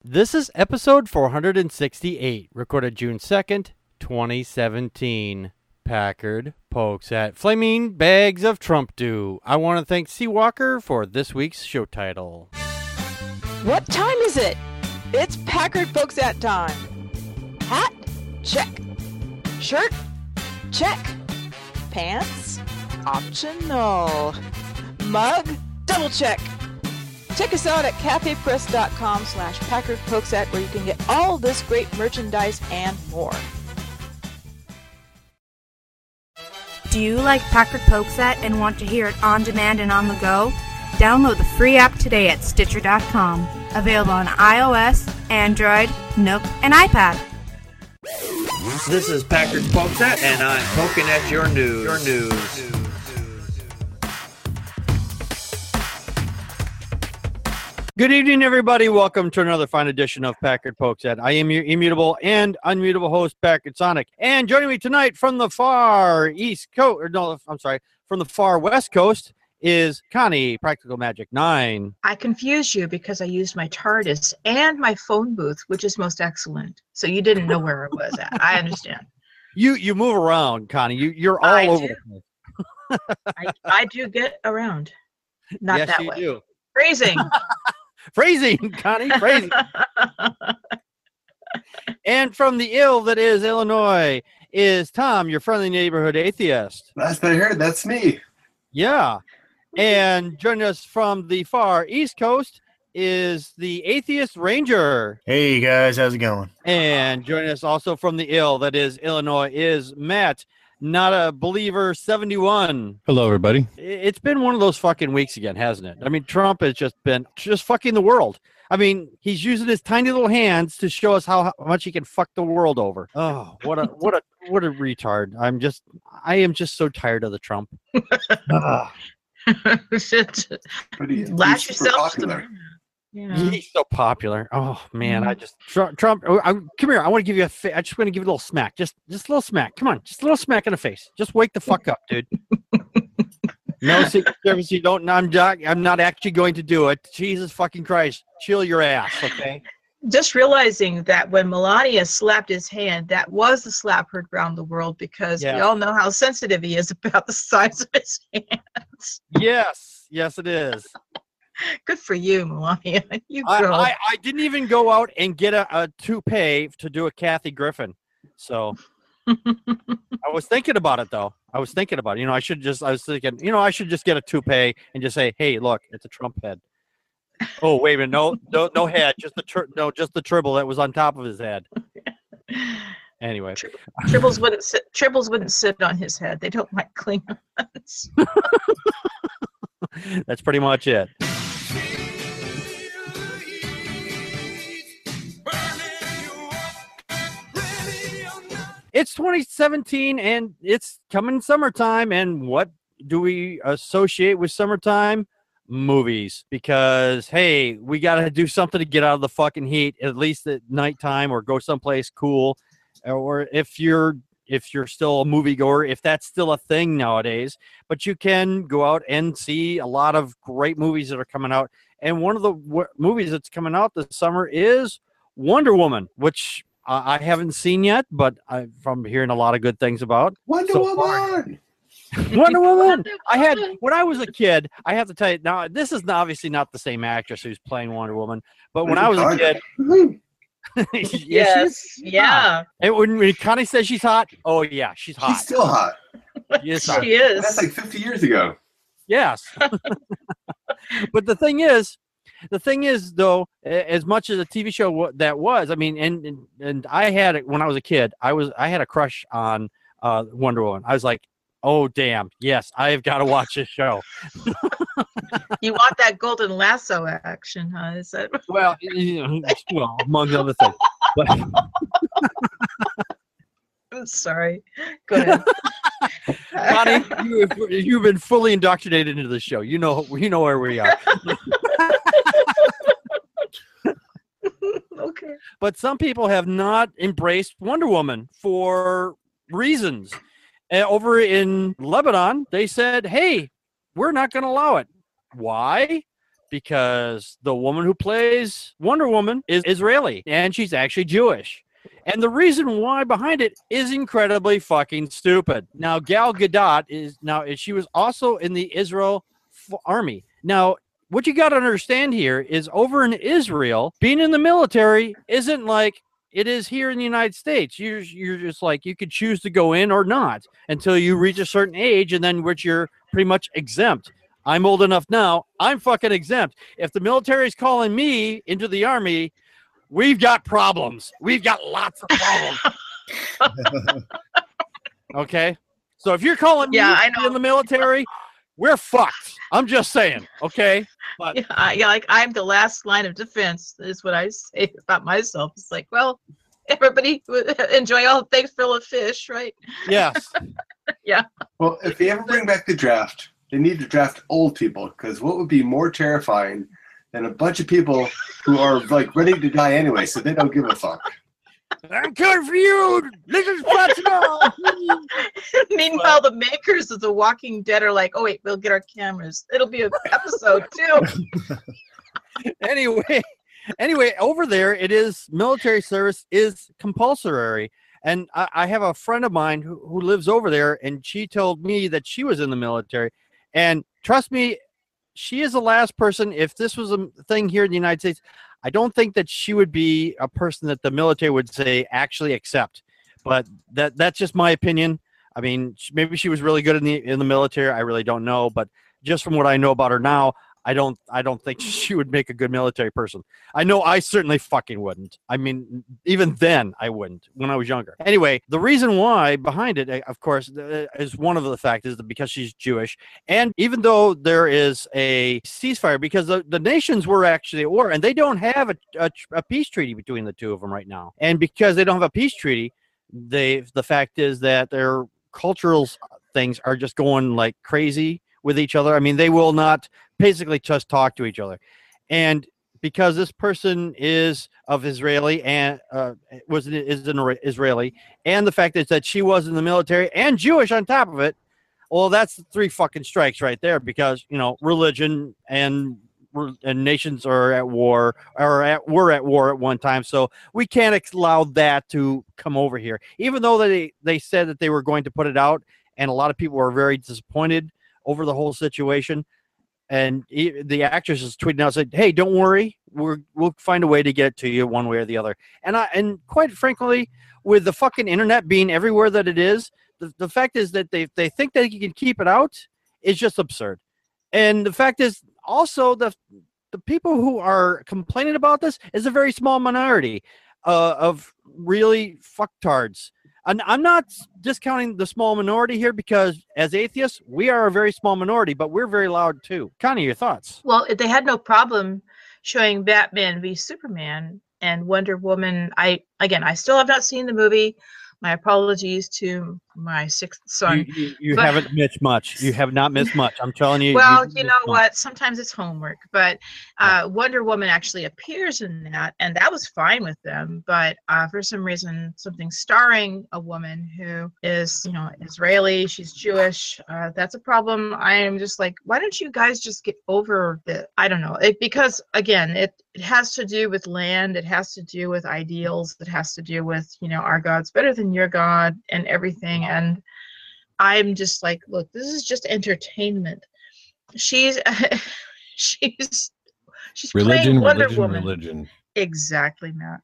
This is episode 468, recorded June 2nd, 2017. Packard pokes at flaming bags of Trump do. I want to thank Seawalker for this week's show title. What time is it? It's Packard pokes at time. Hat? Check. Shirt? Check. Pants? Optional. Mug? Double check. Check us out at cafepress.com/PackardPokesAt where you can get all this great merchandise and more. Do you like Packard Pokesat and want to hear it on demand and on the go? Download the free app today at Stitcher.com. Available on iOS, Android, Nook, and iPad. This is Packard Pokesat, and I'm poking at your news. Good evening, everybody. Welcome to another fine edition of Packard Pokesat. I am your immutable and unmutable host, Packard Sonic. And joining me tonight from the far from the far west coast is Connie, Practical Magic 9. I confused you because I used my TARDIS and my phone booth, which is most excellent. So you didn't know where it was at. I understand. You move around, Connie. You're all over the place. I do get around. Not yes, that you way. Do. Phrasing. Phrasing, Connie, phrasing. And from the ill that is Illinois is Tom, your friendly neighborhood atheist. Last I heard, that's me. Yeah. And joining us from the far east coast is the atheist ranger. Hey guys, how's it going? And joining us also from the ill that is Illinois is Matt, not a believer 71. Hello, everybody. It's been one of those fucking weeks again, hasn't it? I mean, Trump has just been fucking the world. I mean, he's using his tiny little hands to show us how much he can fuck the world over. Oh, what a retard. I am just so tired of the Trump. Lash yourself to popular. Yeah. He's so popular. Oh man, Trump. Come here. I want to give you I just want to give you a little smack. Just a little smack. Come on, just a little smack in the face. Just wake the fuck up, dude. No Secret Service. You don't. I'm not actually going to do it. Jesus fucking Christ, chill your ass, okay? Just realizing that when Melania slapped his hand, that was the slap heard around the world because we all know how sensitive he is about the size of his hands. Yes, it is. Good for you, Melania. You girl. I didn't even go out and get a toupee to do a Kathy Griffin. So I was thinking about it, though. I was thinking about it. I was thinking, I should just get a toupee and just say, hey, look, it's a Trump head. Oh, wait a minute. No head. Just the tribble that was on top of his head. Anyway. Tribbles wouldn't sit on his head. They don't like clean ones. That's pretty much it. It's 2017 and it's coming summertime. And what do we associate with summertime? Movies. Because, hey, we got to do something to get out of the fucking heat, at least at nighttime, or go someplace cool. Or if you're still a moviegoer, if that's still a thing nowadays, but you can go out and see a lot of great movies that are coming out. And one of the movies that's coming out this summer is Wonder Woman, which I haven't seen yet, but I'm hearing a lot of good things about. Wonder Woman! When I was a kid, I have to tell you, now this is obviously not the same actress who's playing Wonder Woman, but when I was a kid... Yes. Yeah. And when Connie says she's hot, oh yeah, she's hot. She's still hot. She is. That's like 50 years ago. Yes. But the thing is though, as much as a TV show that was, I mean, and I had it when I was a kid. I had a crush on Wonder Woman. I was like, oh damn, yes, I've got to watch this show. You want that golden lasso action, huh? Is that well, among other things. But I'm sorry. Go ahead. Connie, you've been fully indoctrinated into the show. You know where we are. Okay. But some people have not embraced Wonder Woman for reasons. Over in Lebanon, they said, hey, we're not going to allow it. Why? because the woman who plays Wonder Woman is Israeli, and she's actually Jewish. And the reason why behind it is incredibly fucking stupid. Now, Gal Gadot she was also in the Israel army. Now, what you got to understand here is over in Israel, being in the military isn't like it is here in the United States. You're just like, you could choose to go in or not until you reach a certain age, and then which you're pretty much exempt. I'm old enough now. I'm fucking exempt. If the military's calling me into the army, we've got problems. We've got lots of problems. Okay? So if you're calling me in the military, we're fucked. I'm just saying, okay? But like I'm the last line of defense is what I say about myself. It's like, well, everybody enjoy all things full of fish, right? Yes. Yeah. Well, if they ever bring back the draft, they need to draft old people, because what would be more terrifying than a bunch of people who are like ready to die anyway, so they don't give a fuck. I'm coming for you. This is Platinum. Meanwhile, the makers of The Walking Dead are like, oh wait, we'll get our cameras. It'll be an episode 2. Anyway, over there, it is military service is compulsory. And I have a friend of mine who lives over there, and she told me that she was in the military. And trust me, she is the last person, if this was a thing here in the United States, I don't think that she would be a person that the military would say actually accept. But that's just my opinion. I mean, maybe she was really good in the military. I really don't know. But just from what I know about her now, I don't think she would make a good military person. I know I certainly fucking wouldn't. I mean, even then I wouldn't when I was younger. Anyway, the reason why behind it, of course, is one of the factors that because she's Jewish. And even though there is a ceasefire, because the nations were actually at war, and they don't have a peace treaty between the two of them right now. And because they don't have a peace treaty, the fact is that their cultural things are just going like crazy with each other. I mean, they will not basically just talk to each other. And because this person is of Israeli and is an Israeli, and the fact is that she was in the military and Jewish on top of it, well, that's 3 fucking strikes right there, because, you know, religion and nations are at war, were at war at one time. So we can't allow that to come over here, even though they said that they were going to put it out. And a lot of people were very disappointed over the whole situation. And the actress is tweeting out, said, "Hey, don't worry, we'll find a way to get it to you one way or the other." And quite frankly, with the fucking internet being everywhere that it is, the fact is that they think that you can keep it out is just absurd. And the fact is also the people who are complaining about this is a very small minority of really fucktards. And I'm not discounting the small minority here, because as atheists, we are a very small minority, but we're very loud too. Connie, your thoughts? Well, they had no problem showing Batman v Superman and Wonder Woman. I still have not seen the movie. My apologies to my 6th son. You haven't missed much. You have not missed much. I'm telling you. Well, you know what? Sometimes it's homework. But Wonder Woman actually appears in that, and that was fine with them. But for some reason, something starring a woman who is, you know, Israeli, she's Jewish, that's a problem. I am just like, why don't you guys just get over it? I don't know. Because, again, it has to do with land. It has to do with ideals. It has to do with, you know, our God's better than your God and everything. And I'm just like, look, this is just entertainment. She's playing Wonder Woman. Religion. Exactly, Matt.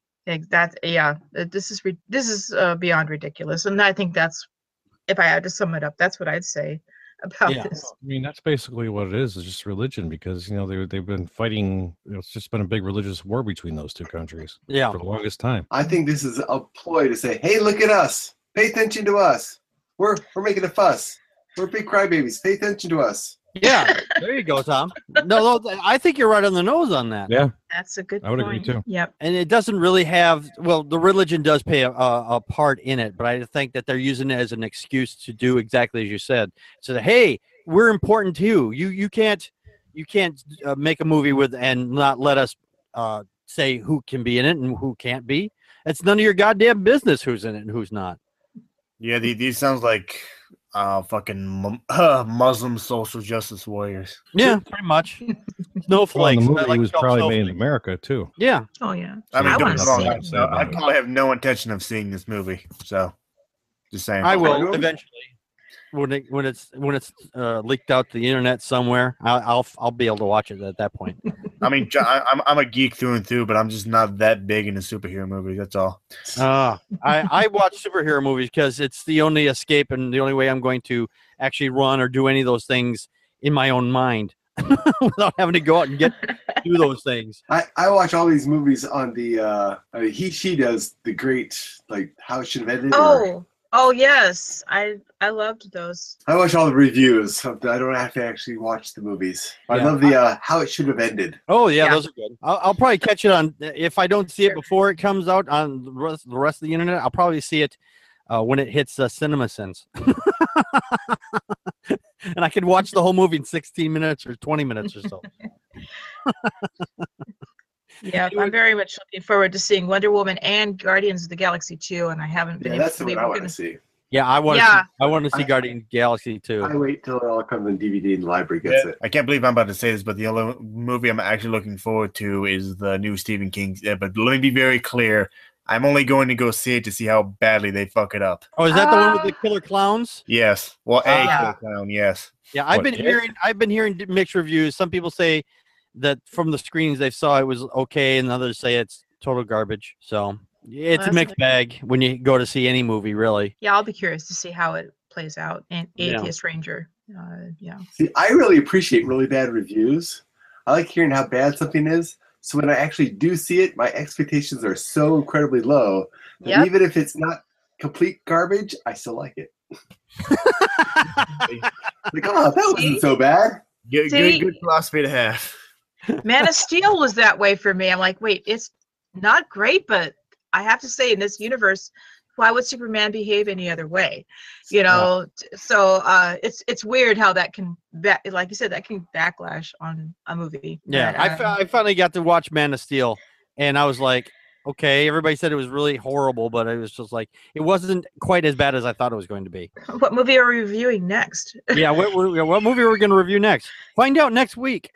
This is beyond ridiculous. And I think that's, if I had to sum it up, that's what I'd say about this. I mean, that's basically what it is. It's just religion, because, you know, they've been fighting. You know, it's just been a big religious war between those two countries for the longest time. I think this is a ploy to say, hey, look at us. Pay attention to us. We're making a fuss. We're big crybabies. Pay attention to us. Yeah, there you go, Tom. No, I think you're right on the nose on that. Yeah, that's a good I would point. agree too. Yep. And it doesn't really have, well, the religion does play a part in it, but I think that they're using it as an excuse to do exactly as you said. So that, hey, we're important too. You can't make a movie with and not let us say who can be in it and who can't be. It's none of your goddamn business who's in it and who's not. Yeah, these sounds like fucking Muslim social justice warriors. Yeah, pretty much. snowflakes. the movie like was probably made in America too. Yeah. Oh yeah. I mean, I don't want get to me see wrong, it. I probably have no intention of seeing this movie. So, just saying. I will eventually. When it's leaked out to the internet somewhere, I'll be able to watch it at that point. I mean, I'm a geek through and through, but I'm just not that big into superhero movies. That's all. I watch superhero movies because it's the only escape and the only way I'm going to actually run or do any of those things in my own mind without having to go out and do those things. I watch all these movies on the she does the great like how it should have ended. Oh yes, I loved those. I watch all the reviews. I don't have to actually watch the movies. I love the how it should have ended. Oh yeah, those are good. I'll probably catch it on if I don't see it before it comes out on the rest of the internet. I'll probably see it when it hits CinemaSins, and I can watch the whole movie in 16 minutes or 20 minutes or so. Yeah, I'm very much looking forward to seeing Wonder Woman and Guardians of the Galaxy 2, and I haven't been. Yeah, that's the one I want to see. Yeah, I want to see Guardians of the Galaxy too. I wait till it all comes on DVD and the library gets it. I can't believe I'm about to say this, but the only movie I'm actually looking forward to is the new Stephen King. But let me be very clear. I'm only going to go see it to see how badly they fuck it up. Oh, is that the one with the killer clowns? Yes. Well, killer clown, yes. Yeah, I've been hearing mixed reviews. Some people say that from the screenings they saw it was okay, and others say it's total garbage. So it's a mixed bag when you go to see any movie, really. Yeah, I'll be curious to see how it plays out. And Atheist Ranger, See, I really appreciate really bad reviews. I like hearing how bad something is. So when I actually do see it, my expectations are so incredibly low that even if it's not complete garbage, I still like it. Like, oh, that wasn't so bad. Good philosophy to have. Man of Steel was that way for me. I'm like, wait, it's not great, but I have to say, in this universe, why would Superman behave any other way? You know, so it's weird how that can, like you said, that can backlash on a movie. Yeah, I finally got to watch Man of Steel, and I was like, okay, everybody said it was really horrible, but it was just like, it wasn't quite as bad as I thought it was going to be. What movie are we reviewing next? Yeah, what movie are we going to review next? Find out next week.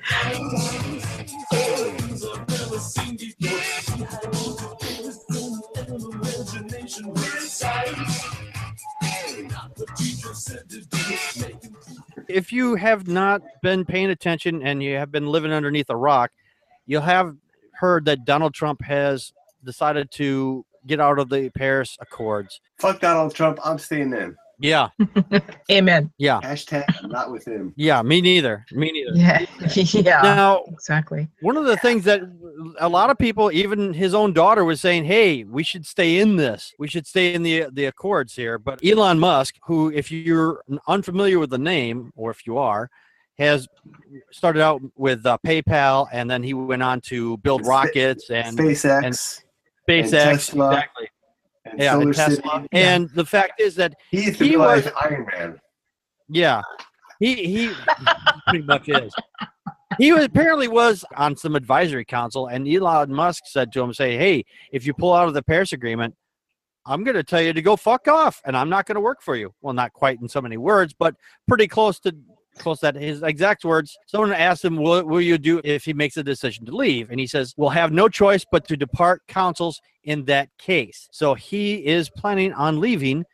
If you have not been paying attention and you have been living underneath a rock, you'll have heard that Donald Trump has decided to get out of the Paris Accords. Fuck Donald Trump. I'm staying in. Yeah. Amen. Yeah. Hashtag not with him. Yeah, me neither. Yeah. Yeah. Now, exactly. One of the things that a lot of people, even his own daughter, was saying, hey, we should stay in this. We should stay in the Accords here. But Elon Musk, who, if you're unfamiliar with the name, or if you are, has started out with PayPal, and then he went on to build rockets and SpaceX, and Tesla, exactly. and and Tesla. City. And the fact is that He's the real-life Iron Man. Yeah, he pretty much is. He apparently was on some advisory council, and Elon Musk said to him, "Say, hey, if you pull out of the Paris Agreement, I'm going to tell you to go fuck off, and I'm not going to work for you." Well, not quite in so many words, but pretty close to that. His exact words. Someone asked him, what will you do if he makes a decision to leave? And he says, we'll have no choice but to depart councils in that case. So he is planning on leaving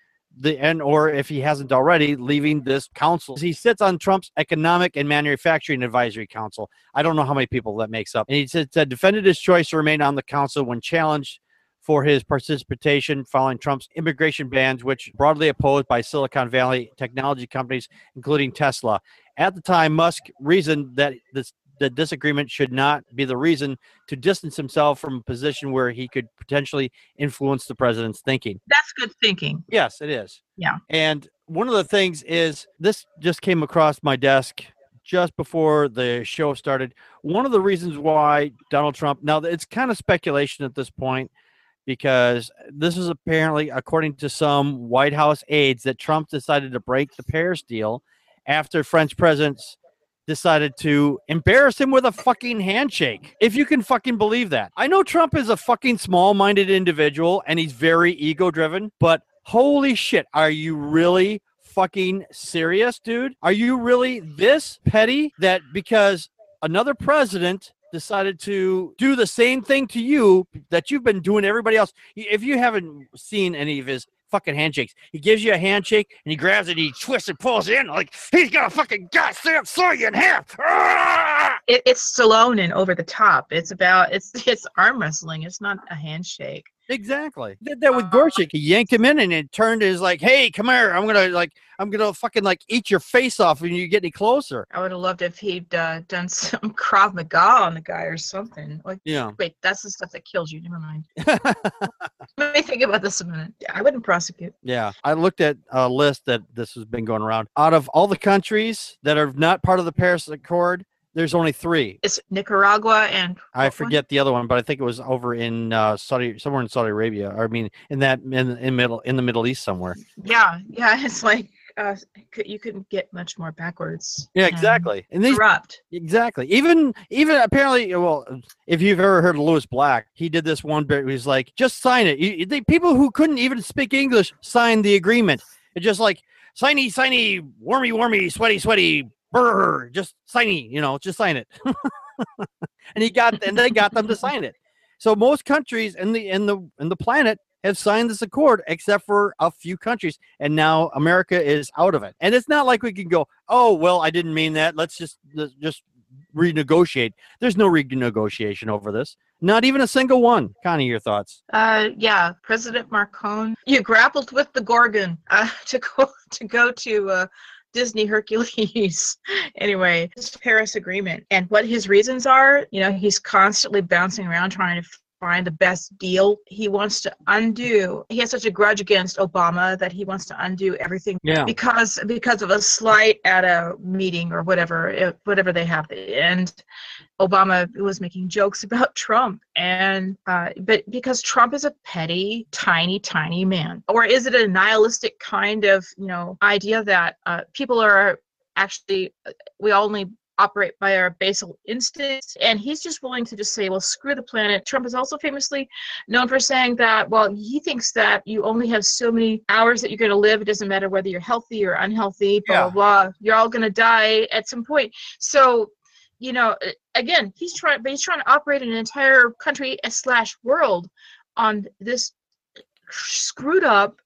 or if he hasn't already, leaving this council. He sits on Trump's Economic and Manufacturing Advisory Council. I don't know how many people that makes up. And he said defended his choice to remain on the council when challenged for his participation following Trump's immigration bans, which broadly opposed by Silicon Valley technology companies, including Tesla. At the time, Musk reasoned that the disagreement should not be the reason to distance himself from a position where he could potentially influence the president's thinking. That's good thinking. Yes, it is. Yeah. And one of the things is, this just came across my desk just before the show started. One of the reasons why Donald Trump, now it's kind of speculation at this point, because this is apparently, according to some White House aides, that Trump decided to break the Paris deal after French presidents decided to embarrass him with a fucking handshake. If you can fucking believe that. I know Trump is a fucking small-minded individual and he's very ego-driven, but holy shit, are you really fucking serious, dude? Are you really this petty that because another president decided to do the same thing to you that you've been doing to everybody else. If you haven't seen any of his fucking handshakes, he gives you a handshake and he grabs it, and he twists and pulls it in like he's gonna fucking goddamn saw you in half. It's Stallone and over the top. It's arm wrestling. It's not a handshake. Exactly. Did that with Gorsuch. He yanked him in and it turned his like, hey, come here. I'm gonna fucking like eat your face off when you get any closer. I would have loved if he'd done some Krav Maga on the guy or something. Like, yeah. Wait, that's the stuff that kills you. Never mind. Let me think about this a minute. Yeah, I wouldn't prosecute. Yeah. I looked at a list that this has been going around. Out of all the countries that are not part of the Paris Accord, there's only 3. It's Nicaragua and I forget the other one, but I think it was over in somewhere in Saudi Arabia. Or, I mean, in the Middle East somewhere. Yeah. It's like you couldn't get much more backwards. Yeah, exactly. And these corrupt. Exactly. Even apparently, well, if you've ever heard of Lewis Black, he did this one bit. He's like, just sign it. People who couldn't even speak English signed the agreement. It's just like signy, warmy, sweaty. Brr, just signy, just sign it. and they got them to sign it. So most countries in the planet have signed this accord except for a few countries, and now America is out of it. And it's not like we can go, oh well, I didn't mean that. Let's just renegotiate. There's no renegotiation over this. Not even a single one. Connie, your thoughts? Yeah, President Macron, you grappled with the Gorgon to go to Disney Hercules. Anyway, this Paris Agreement and what his reasons are, he's constantly bouncing around trying to find the best deal. He wants to undo. He has such a grudge against Obama that he wants to undo everything because of a slight at a meeting or whatever they have. And Obama was making jokes about Trump, and but because Trump is a petty, tiny man, or is it a nihilistic kind of idea that people are actually we only operate by our basal instincts, and he's just willing to just say, well, screw the planet. Trump is also famously known for saying that, well, he thinks that you only have so many hours that you're going to live. It doesn't matter whether you're healthy or unhealthy, blah, blah. You're all going to die at some point. So, again, he's trying to operate an entire country / world on this screwed up,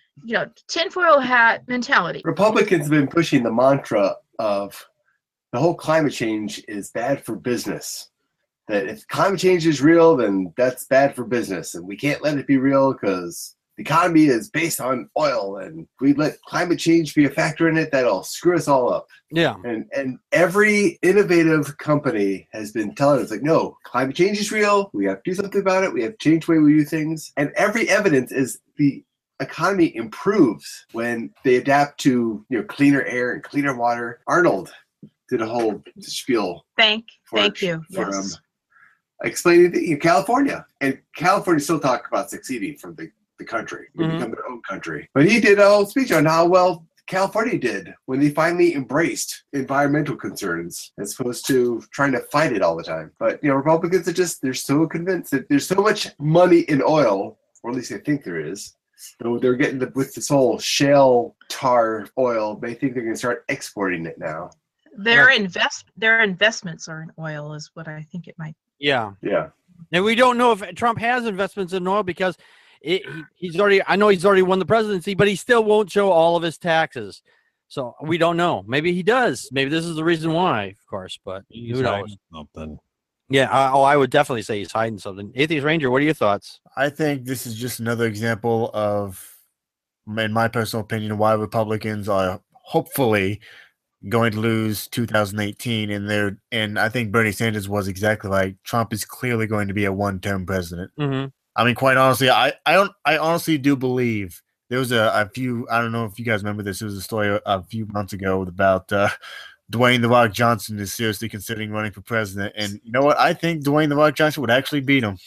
tinfoil hat mentality. Republicans have been pushing the mantra of the whole climate change is bad for business. That if climate change is real, then that's bad for business. And we can't let it be real because the economy is based on oil. And if we let climate change be a factor in it, that'll screw us all up. Yeah. And every innovative company has been telling us, like, no, climate change is real. We have to do something about it. We have to change the way we do things. And every evidence is the economy improves when they adapt to cleaner air and cleaner water. Arnold did a whole spiel. Thank you. Yes. Explaining California. And California still talk about succeeding from the country, become their own country. But he did a whole speech on how well California did when they finally embraced environmental concerns as opposed to trying to fight it all the time. But, Republicans are they're so convinced that there's so much money in oil, or at least they think there is. So they're getting with this whole shale tar oil, they think they're going to start exporting it now. Their investments are in oil is what I think it might be. Yeah. And we don't know if Trump has investments in oil because he's already won the presidency, but he still won't show all of his taxes. So we don't know. Maybe he does. Maybe this is the reason why, of course, but who knows? Something. Yeah. I would definitely say he's hiding something. Atheist Ranger, what are your thoughts? I think this is just another example of, in my personal opinion, why Republicans are hopefully going to lose 2018, and I think Bernie Sanders was exactly like Trump is clearly going to be a one-term president. Mm-hmm. I mean, quite honestly, I honestly do believe there was a few. I don't know if you guys remember this. There was a story a few months ago about Dwayne "The Rock" Johnson is seriously considering running for president, and you know what? I think Dwayne "The Rock" Johnson would actually beat him.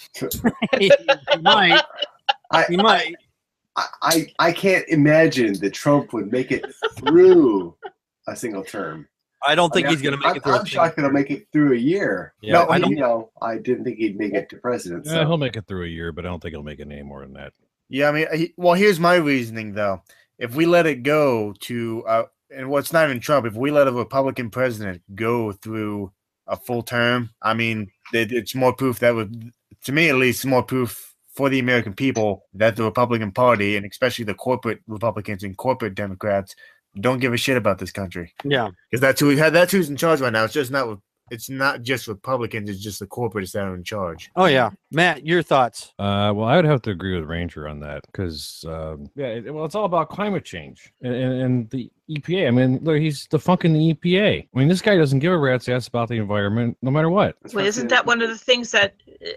He might. He might. I can't imagine that Trump would make it through a single term. I don't think he's going to make it through. I'm shocked that he'll make it through a year. Yeah, no, I didn't think he'd make it to president. Yeah, he'll make it through a year, but I don't think he'll make it any more than that. Yeah, I mean, well, here's my reasoning though. If we let it go to, and what's not even Trump, if we let a Republican president go through a full term. I mean, it's more proof that would, to me at least, more proof for the American people that the Republican Party, and especially the corporate Republicans and corporate Democrats, don't give a shit about this country. Yeah, because that's who's in charge right now. It's not just Republicans; it's just the corporates that are in charge. Oh yeah, Matt, your thoughts? Well, I would have to agree with Ranger on that because it's all about climate change and the EPA. I mean, look, he's defunking the EPA. I mean, this guy doesn't give a rat's ass about the environment, no matter what. Well, isn't that one of the things that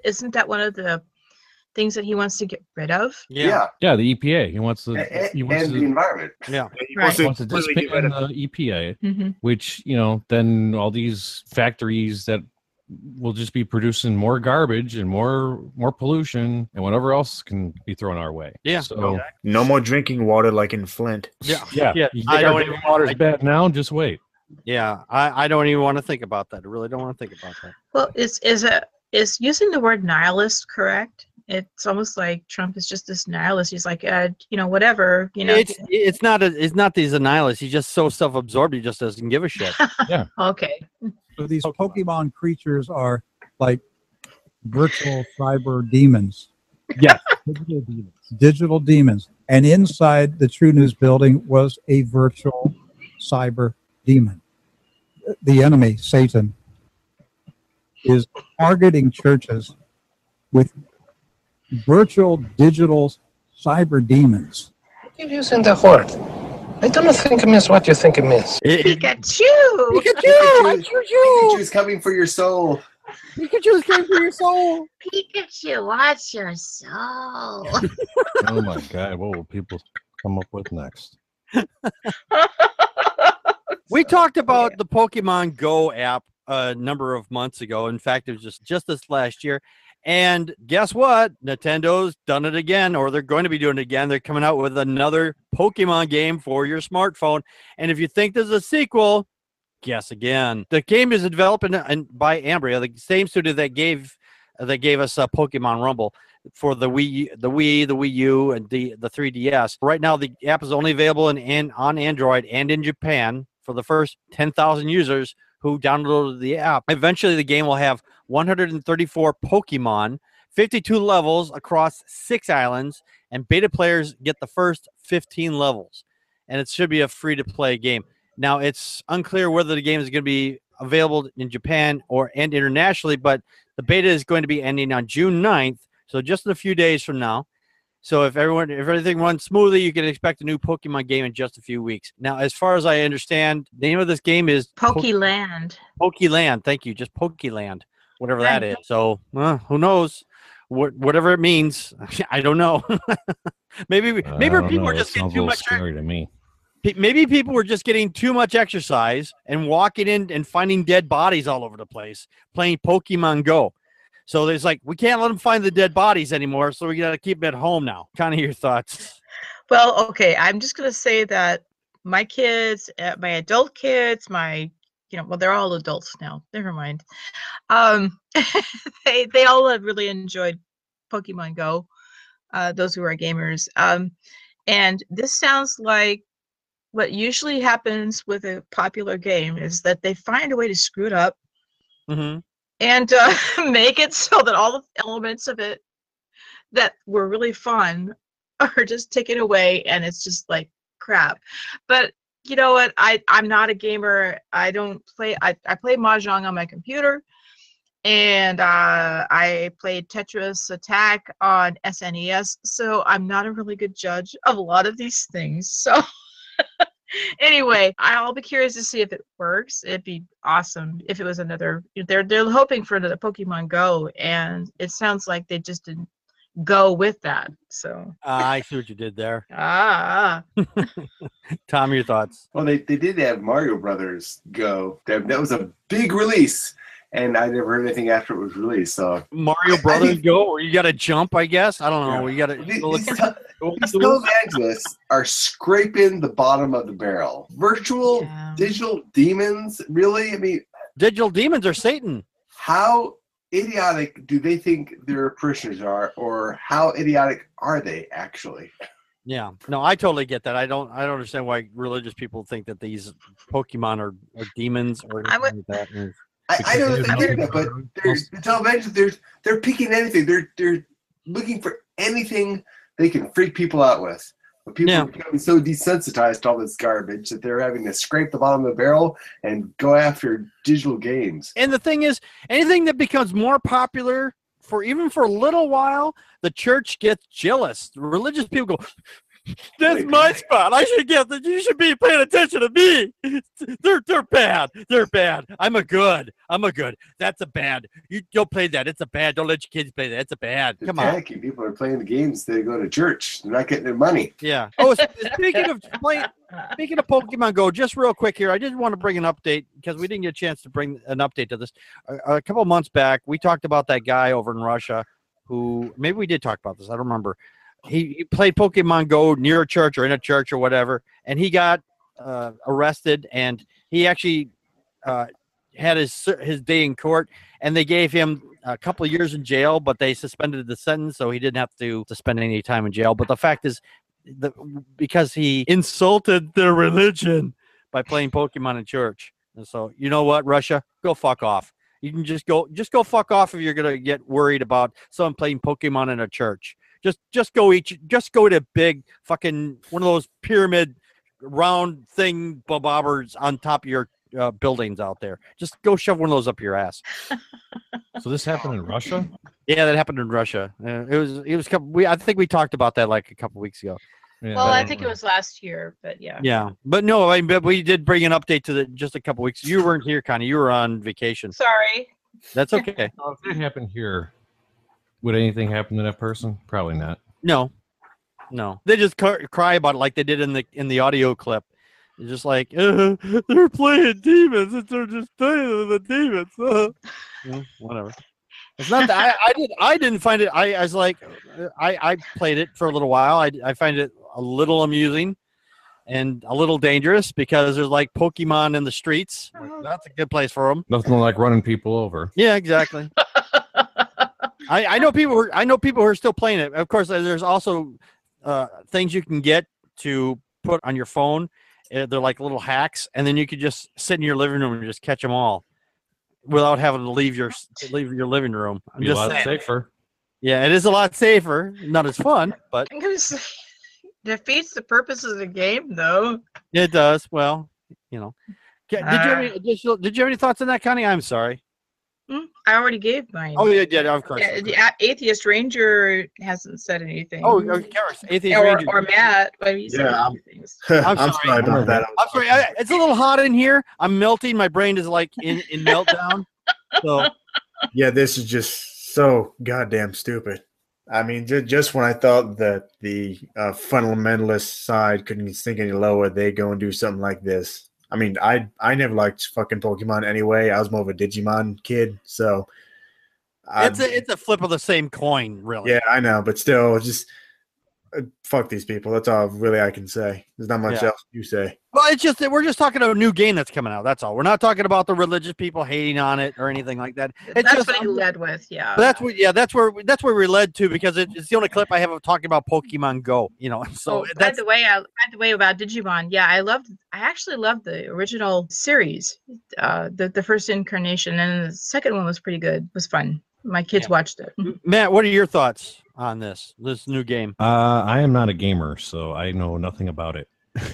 he wants to get rid of? Yeah, the EPA. He wants the environment. Yeah, he wants to disband the EPA, which then all these factories that will just be producing more garbage and more pollution and whatever else can be thrown our way. Yeah. So no more drinking water like in Flint. Yeah. You think our drinking water's bad now? Just wait. Yeah, I don't even want to think about that. I really don't want to think about that. Well, is using the word nihilist correct? It's almost like Trump is just this nihilist. He's like, whatever. It's not these nihilists. He's just so self-absorbed. He just doesn't give a shit. Yeah. Okay. So these Pokemon creatures are like virtual cyber demons. Yeah. Digital demons. And inside the True News building was a virtual cyber demon. The enemy, Satan, is targeting churches with virtual digital cyber demons. Keep using the word. I don't think it means what you think it means. Pikachu! Pikachu's coming for your soul. Pikachu's coming for your soul. Pikachu, what's your soul? Oh my God, what will people come up with next? We talked about the Pokemon Go app a number of months ago. In fact, it was just this last year. And guess what? Nintendo's done it again, or they're going to be doing it again. They're coming out with another Pokemon game for your smartphone. And if you think there's a sequel, guess again. The game is developed by Ambria, the same studio that gave us Pokemon Rumble for the Wii, the Wii U, and the 3DS. Right now, the app is only available on Android and in Japan for the first 10,000 users who downloaded the app. Eventually, the game will have 134 Pokemon, 52 levels across 6 islands, and beta players get the first 15 levels. And it should be a free-to-play game. Now, it's unclear whether the game is going to be available in Japan and internationally, but the beta is going to be ending on June 9th, so just in a few days from now. So if everything runs smoothly, you can expect a new Pokemon game in just a few weeks. Now, as far as I understand, the name of this game is Pokeland. Pokeland, thank you, just Pokeland, whatever that is. So who knows? Whatever it means, I don't know. maybe people are just getting too much. Scary to me. Maybe people were just getting too much exercise and walking in and finding dead bodies all over the place, playing Pokemon Go. So there's like, we can't let them find the dead bodies anymore, so we got to keep them at home now. Kind of your thoughts. Well, okay, I'm just going to say that my kids, my adult kids, they're all adults now. Never mind. They all have really enjoyed Pokemon Go, those who are gamers. And this sounds like what usually happens with a popular game is that they find a way to screw it up. Mm-hmm. And make it so that all the elements of it that were really fun are just taken away, and it's just like crap. But you know what? I'm not a gamer. I don't play. I play Mahjong on my computer, and I played Tetris Attack on SNES. So I'm not a really good judge of a lot of these things. So. Anyway, I'll be curious to see if it works. It'd be awesome if it was another. They're hoping for another Pokemon Go, and it sounds like they just didn't go with that. So I see what you did there. Tom, your thoughts? Well, they did have Mario Brothers Go. That was a big release, and I never heard anything after it was released. So Mario Brothers Go, or you got to jump, I guess. I don't know. You got to. These televangelists are scraping the bottom of the barrel. Virtual digital demons, really? I mean, digital demons are Satan. How idiotic do they think their parishioners are, or how idiotic are they actually? Yeah, no, I totally get that. I don't understand why religious people think that these Pokemon are demons or anything like that. I know that they're doing that, but the television, they're picking anything. They're looking for anything they can freak people out with. But people are becoming so desensitized to all this garbage that they're having to scrape the bottom of the barrel and go after digital games. And the thing is, anything that becomes more popular even for a little while, the church gets jealous. The religious people go, "That's my spot. I should get that. You should be paying attention to me. They're bad. They're bad. I'm a good. That's a bad. You don't play that. It's a bad. Don't let your kids play that. It's a bad. Come on." People are playing the games. They go to church. They're not getting their money. Yeah. Oh, speaking of Pokemon Go, just real quick here, I just want to bring an update because we didn't get a chance to bring an update to this. A couple months back, we talked about that guy over in Russia who maybe we did talk about this. I don't remember. He played Pokemon Go near a church or in a church or whatever, and he got arrested, and he actually had his day in court, and they gave him a couple of years in jail, but they suspended the sentence, so he didn't have to spend any time in jail. But the fact is, because he insulted their religion by playing Pokemon in church, and so you know what, Russia, go fuck off. You can just go fuck off if you're gonna get worried about someone playing Pokemon in a church. Just go to big fucking one of those pyramid round thing bobbers on top of your buildings out there. Just go shove one of those up your ass. So this happened in Russia? Yeah, that happened in Russia. It was I think we talked about that like a couple weeks ago. Yeah, well, I think it was last year, but yeah. Yeah, but no, but we did bring an update to just a couple weeks. You weren't here, Connie. You were on vacation. Sorry. That's okay. If that happened here, would anything happen to that person? Probably not. No. They just cry about it like they did in the audio clip. It's just like they're playing demons. They're just playing the demons. Whatever. It's not that I didn't find it. I was like, I played it for a little while. I find it a little amusing and a little dangerous because there's like Pokemon in the streets. That's a good place for them. Nothing like running people over. Yeah, exactly. I know people who are still playing it. Of course, there's also things you can get to put on your phone. They're like little hacks, and then you could just sit in your living room and just catch them all without having to leave your living room. I'm just a lot saying. safer. Yeah, it is a lot safer. Not as fun, but I'm gonna say, defeats the purpose of the game, though. It does. Well, you know. Did you have any thoughts on that, Connie? I'm sorry. I already gave mine. Oh, yeah, of course. Yeah, the Atheist Ranger hasn't said anything. Oh, of course. Atheist Ranger. Or Matt. I'm sorry about that. I'm sorry. It's a little hot in here. I'm melting. My brain is like in meltdown. So. Yeah, this is just so goddamn stupid. I mean, just when I thought that the fundamentalist side couldn't sink any lower, they go and do something like this. I mean, I never liked fucking Pokemon anyway. I was more of a Digimon kid, so it's a flip of the same coin, really. Yeah, I know, but still, just fuck these people. That's all really I can say. There's not much else you say. Well, it's just that we're just talking about a new game that's coming out. That's all. We're not talking about the religious people hating on it or anything like that. That's what you led with, yeah. But that's where we led to because it's the only clip I have of talking about Pokemon Go. You know, so by the way, about Digimon, yeah, I actually loved the original series, the first incarnation, and the second one was pretty good. It was fun. My kids watched it. Matt, what are your thoughts on this new game? I am not a gamer, so I know nothing about it.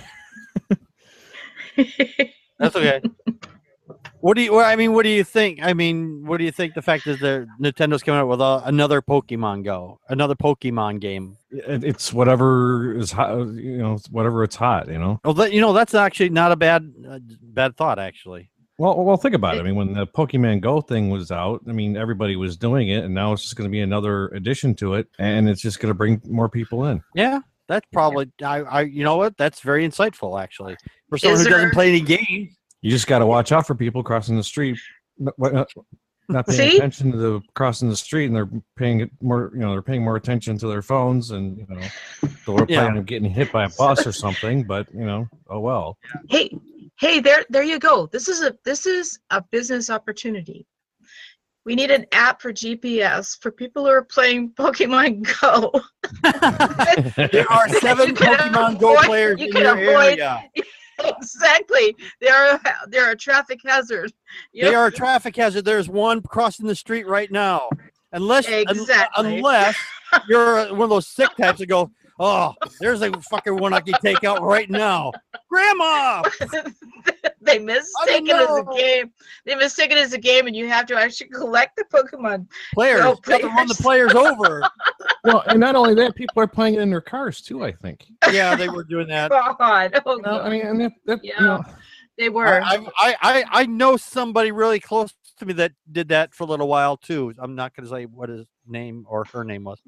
That's okay. What do you think? I mean, what do you think the fact is that Nintendo's coming out with another Pokemon Go, another Pokemon game? It's whatever is hot, whatever it's hot, Well, that's actually not a bad thought, actually. Well, think about it. I mean, when the Pokemon Go thing was out, I mean, everybody was doing it, and now it's just going to be another addition to it, and it's just going to bring more people in. Yeah, that's probably. You know what? That's very insightful, actually, for someone who doesn't play any games. You just got to watch out for people crossing the street, not paying attention to the crossing the street, and they're paying more. They're paying more attention to their phones, and they're planning on getting hit by a bus or something. But oh well. Hey, there you go. This is a business opportunity. We need an app for GPS for people who are playing Pokemon Go. There are 7 Pokemon Go players in your area. Exactly. They're a traffic hazard. They are a traffic hazard. There's one crossing the street right now. Unless you're one of those sick types that go, oh, there's a fucking one I can take out right now. Grandma! They mistake it as a game. They mistake it as a game, and you have to actually collect the Pokemon. Players. You have to run the players over. Well, and not only that, people are playing it in their cars, too, I think. Yeah, they were doing that. God. Oh, well, I mean, and that yeah, you know, they were. I know somebody really close to me that did that for a little while, too. I'm not going to say what his name or her name was.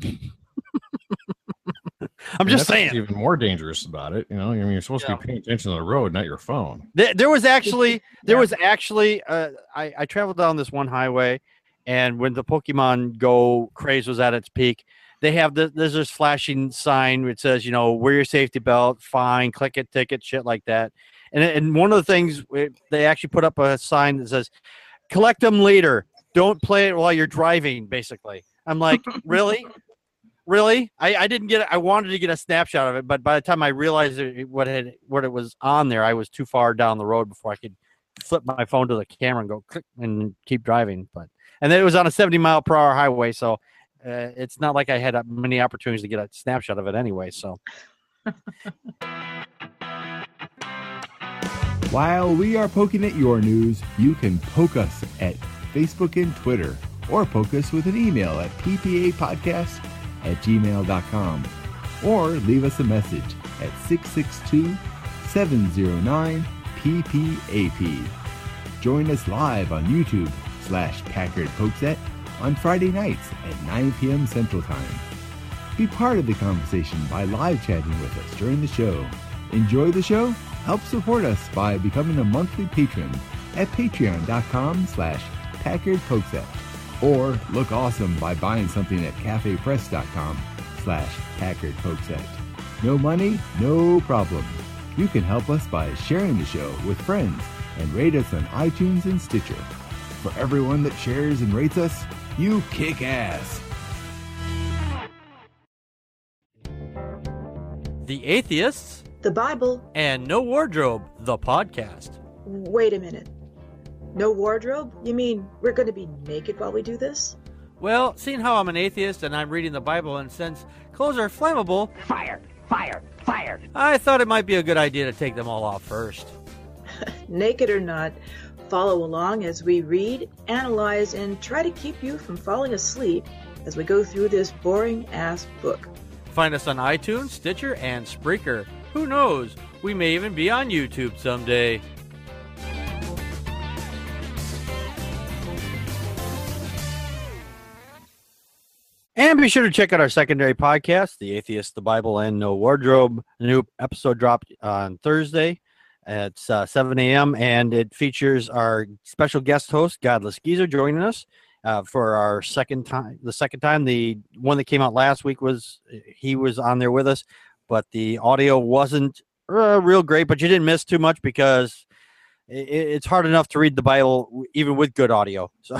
I'm just saying. Even more dangerous about it, you know. I mean, you're supposed to be paying attention to the road, not your phone. There was actually, I traveled down this one highway, and when the Pokemon Go craze was at its peak, they have there's this flashing sign which says, you know, wear your safety belt, fine, click it, ticket, shit like that. And one of the things they actually put up a sign that says, collect them later. Don't play it while you're driving. Basically, I'm like, really. Really? I didn't get it. I wanted to get a snapshot of it, but by the time I realized what it was on there, I was too far down the road before I could flip my phone to the camera and go click and keep driving. And then it was on a 70-mile-per-hour highway, so it's not like I had many opportunities to get a snapshot of it anyway. So, while we are poking at your news, you can poke us at Facebook and Twitter, or poke us with an email at ppapodcast@gmail.com, or leave us a message at 662-709-PPAP. Join us live on YouTube/Packard Pokesat on Friday nights at 9 p.m. Central Time. Be part of the conversation by live chatting with us during the show. Enjoy the show? Help support us by becoming a monthly patron at patreon.com/Packard Pokesat. Or look awesome by buying something at cafepress.com/Packard Pokesat. No money, no problem. You can help us by sharing the show with friends and rate us on iTunes and Stitcher. For everyone that shares and rates us, you kick ass. The Atheists, the Bible, and No Wardrobe, the podcast. Wait a minute. No wardrobe? You mean we're going to be naked while we do this? Well, seeing how I'm an atheist and I'm reading the Bible, and since clothes are flammable, fired, I thought it might be a good idea to take them all off first. Naked or not, follow along as we read, analyze, and try to keep you from falling asleep as we go through this boring-ass book. Find us on iTunes, Stitcher, and Spreaker. Who knows? We may even be on YouTube someday. And be sure to check out our secondary podcast, The Atheist, the Bible, and No Wardrobe. The new episode dropped on Thursday at 7 a.m., and it features our special guest host, Godless Geezer, joining us for our second time. The second time, the one that came out last week he was on there with us, but the audio wasn't real great, but you didn't miss too much because it's hard enough to read the Bible even with good audio. So.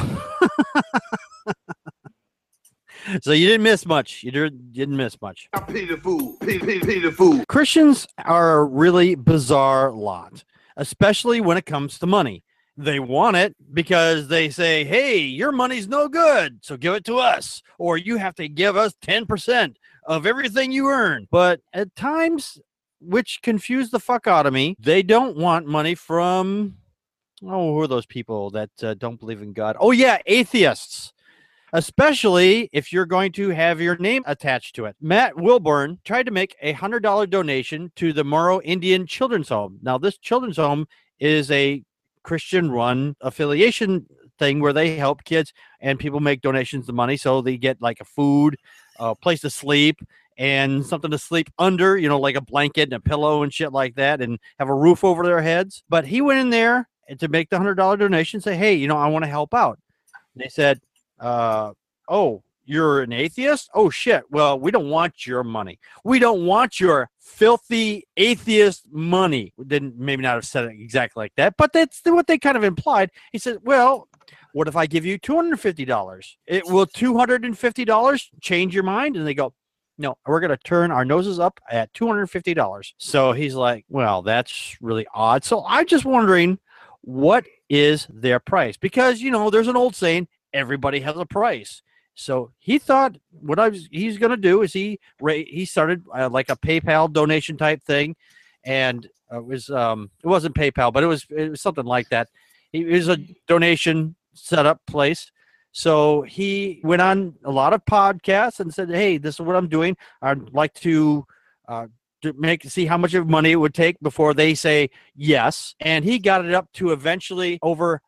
So you didn't miss much. You didn't miss much. Pay the fool. Pay the fool. Christians are a really bizarre lot, especially when it comes to money. They want it because they say, hey, your money's no good, so give it to us. Or you have to give us 10% of everything you earn. But at times, which confuse the fuck out of me, they don't want money from, who are those people that don't believe in God? Oh, yeah, atheists. Especially if you're going to have your name attached to it. Matt Wilburn tried to make a $100 donation to the Moro Indian Children's Home. Now, this children's home is a Christian-run affiliation thing where they help kids, and people make donations of money, so they get like a food, a place to sleep, and something to sleep under, like a blanket and a pillow and shit like that, and have a roof over their heads. But he went in there to make the $100 donation, say, hey, I want to help out. And they said, oh, you're an atheist? Oh, shit. Well, we don't want your money. We don't want your filthy atheist money. Didn't maybe not have said it exactly like that, but that's what they kind of implied. He said, well, what if I give you $250? Will $250 change your mind? And they go, No, we're going to turn our noses up at $250. So he's like, well, that's really odd. So I'm just wondering, what is their price? Because, there's an old saying, everybody has a price. So he thought he's going to do is he started like a PayPal donation type thing. And it wasn't PayPal, but it was something like that. It was a donation setup place. So he went on a lot of podcasts and said, hey, this is what I'm doing. I'd like to see how much of money it would take before they say yes. And he got it up to eventually over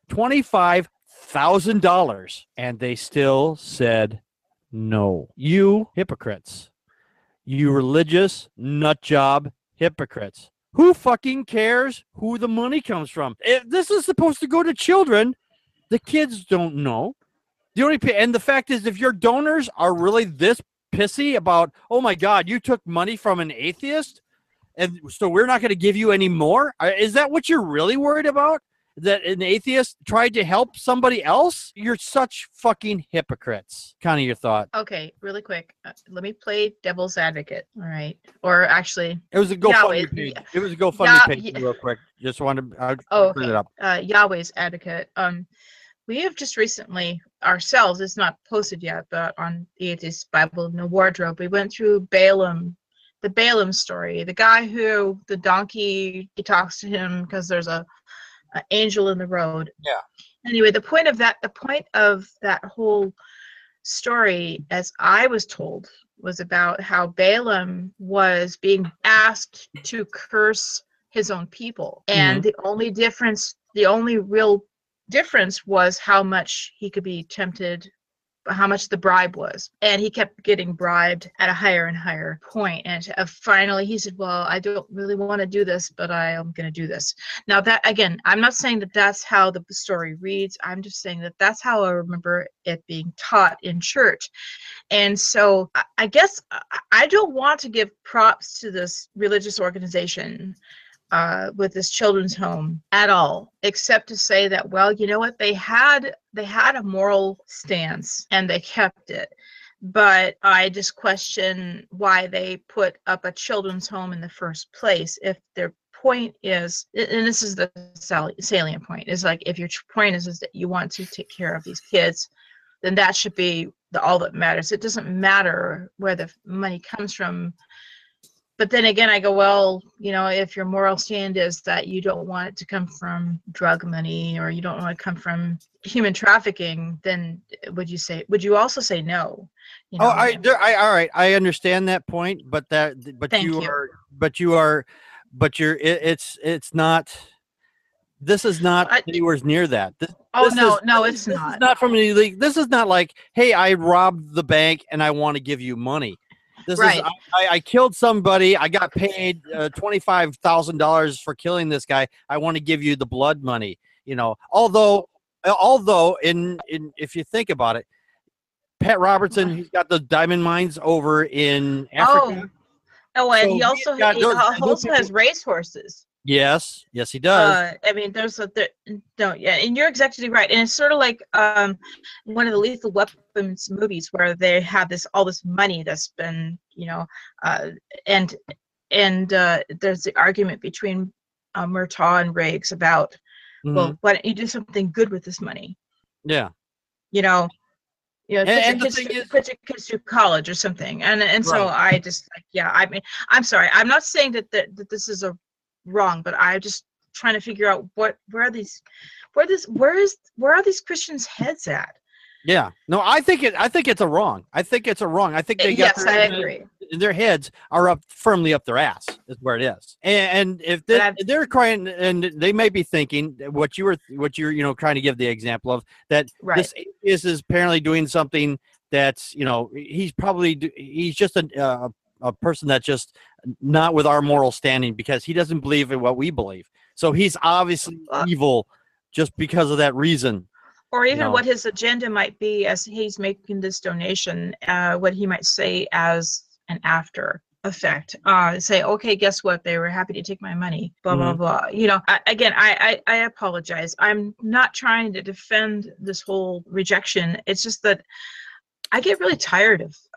$25,000. And they still said no. You hypocrites. You religious nut job hypocrites. Who fucking cares who the money comes from? If this is supposed to go to children, the kids don't know. And the fact is, if your donors are really this pissy about, oh my God, you took money from an atheist, and so we're not going to give you any more. Is that what you're really worried about? That an atheist tried to help somebody else? You're such fucking hypocrites. Kind of your thought. Okay, really quick. Let me play devil's advocate. All right. Or actually, it was a GoFundMe page. It was a GoFundMe page real quick. Just wanted to put it up. Yahweh's advocate. We have just recently ourselves, it's not posted yet, but on the Atheist Bible in the Wardrobe, we went through Balaam, the Balaam story. The guy who the donkey, he talks to him because there's an angel in the road. Yeah. Anyway, the point of that whole story, as I was told, was about how Balaam was being asked to curse his own people. And the only real difference was how much he could be tempted, how much the bribe was. And he kept getting bribed at a higher and higher point. And finally he said, well, I don't really want to do this, but I am going to do this. Now that, again, I'm not saying that that's how the story reads. I'm just saying that that's how I remember it being taught in church. And so I guess I don't want to give props to this religious organization with this children's home at all, except to say that, well, you know what, they had a moral stance and they kept it. But I just question why they put up a children's home in the first place. If their point is, and this is the salient point, is like, if your point is that you want to take care of these kids, then that should be all that matters. It doesn't matter where the money comes from. But then again, I go, well, if your moral stand is that you don't want it to come from drug money, or you don't want it to come from human trafficking, then would you also say no? All right. I understand that point, it's not. This is not anywhere near that. It's not. It's not from any league. This is not like, hey, I robbed the bank and I want to give you money. This is I killed somebody. I got paid $25,000 for killing this guy. I want to give you the blood money. Although if you think about it, Pat Robertson, he's got the diamond mines over in Africa. And so he also has racehorses. Yes, he does. And you're exactly right. And it's sort of like one of the Lethal Weapons movies where they have all this money that's been, and there's the argument between Murtaugh and Riggs about, well, why don't you do something good with this money? Yeah. Put your kids through college or something. And so I just I'm sorry. I'm not saying that this is wrong, but I'm just trying to figure out where are these Christians' heads at? Yeah, no, I think it's a wrong. I think it's a wrong. I think they got I agree. Their heads are firmly up their ass is where it is. And if they're crying, and they may be thinking what you're trying to give the example of, that this atheist is apparently doing something that's he's just a person that's just not with our moral standing, because he doesn't believe in what we believe. So he's obviously evil just because of that reason. Or even what his agenda might be as he's making this donation, what he might say as an after effect. Say, okay, guess what? They were happy to take my money, blah, blah, blah. I apologize. I'm not trying to defend this whole rejection. It's just that I get really tired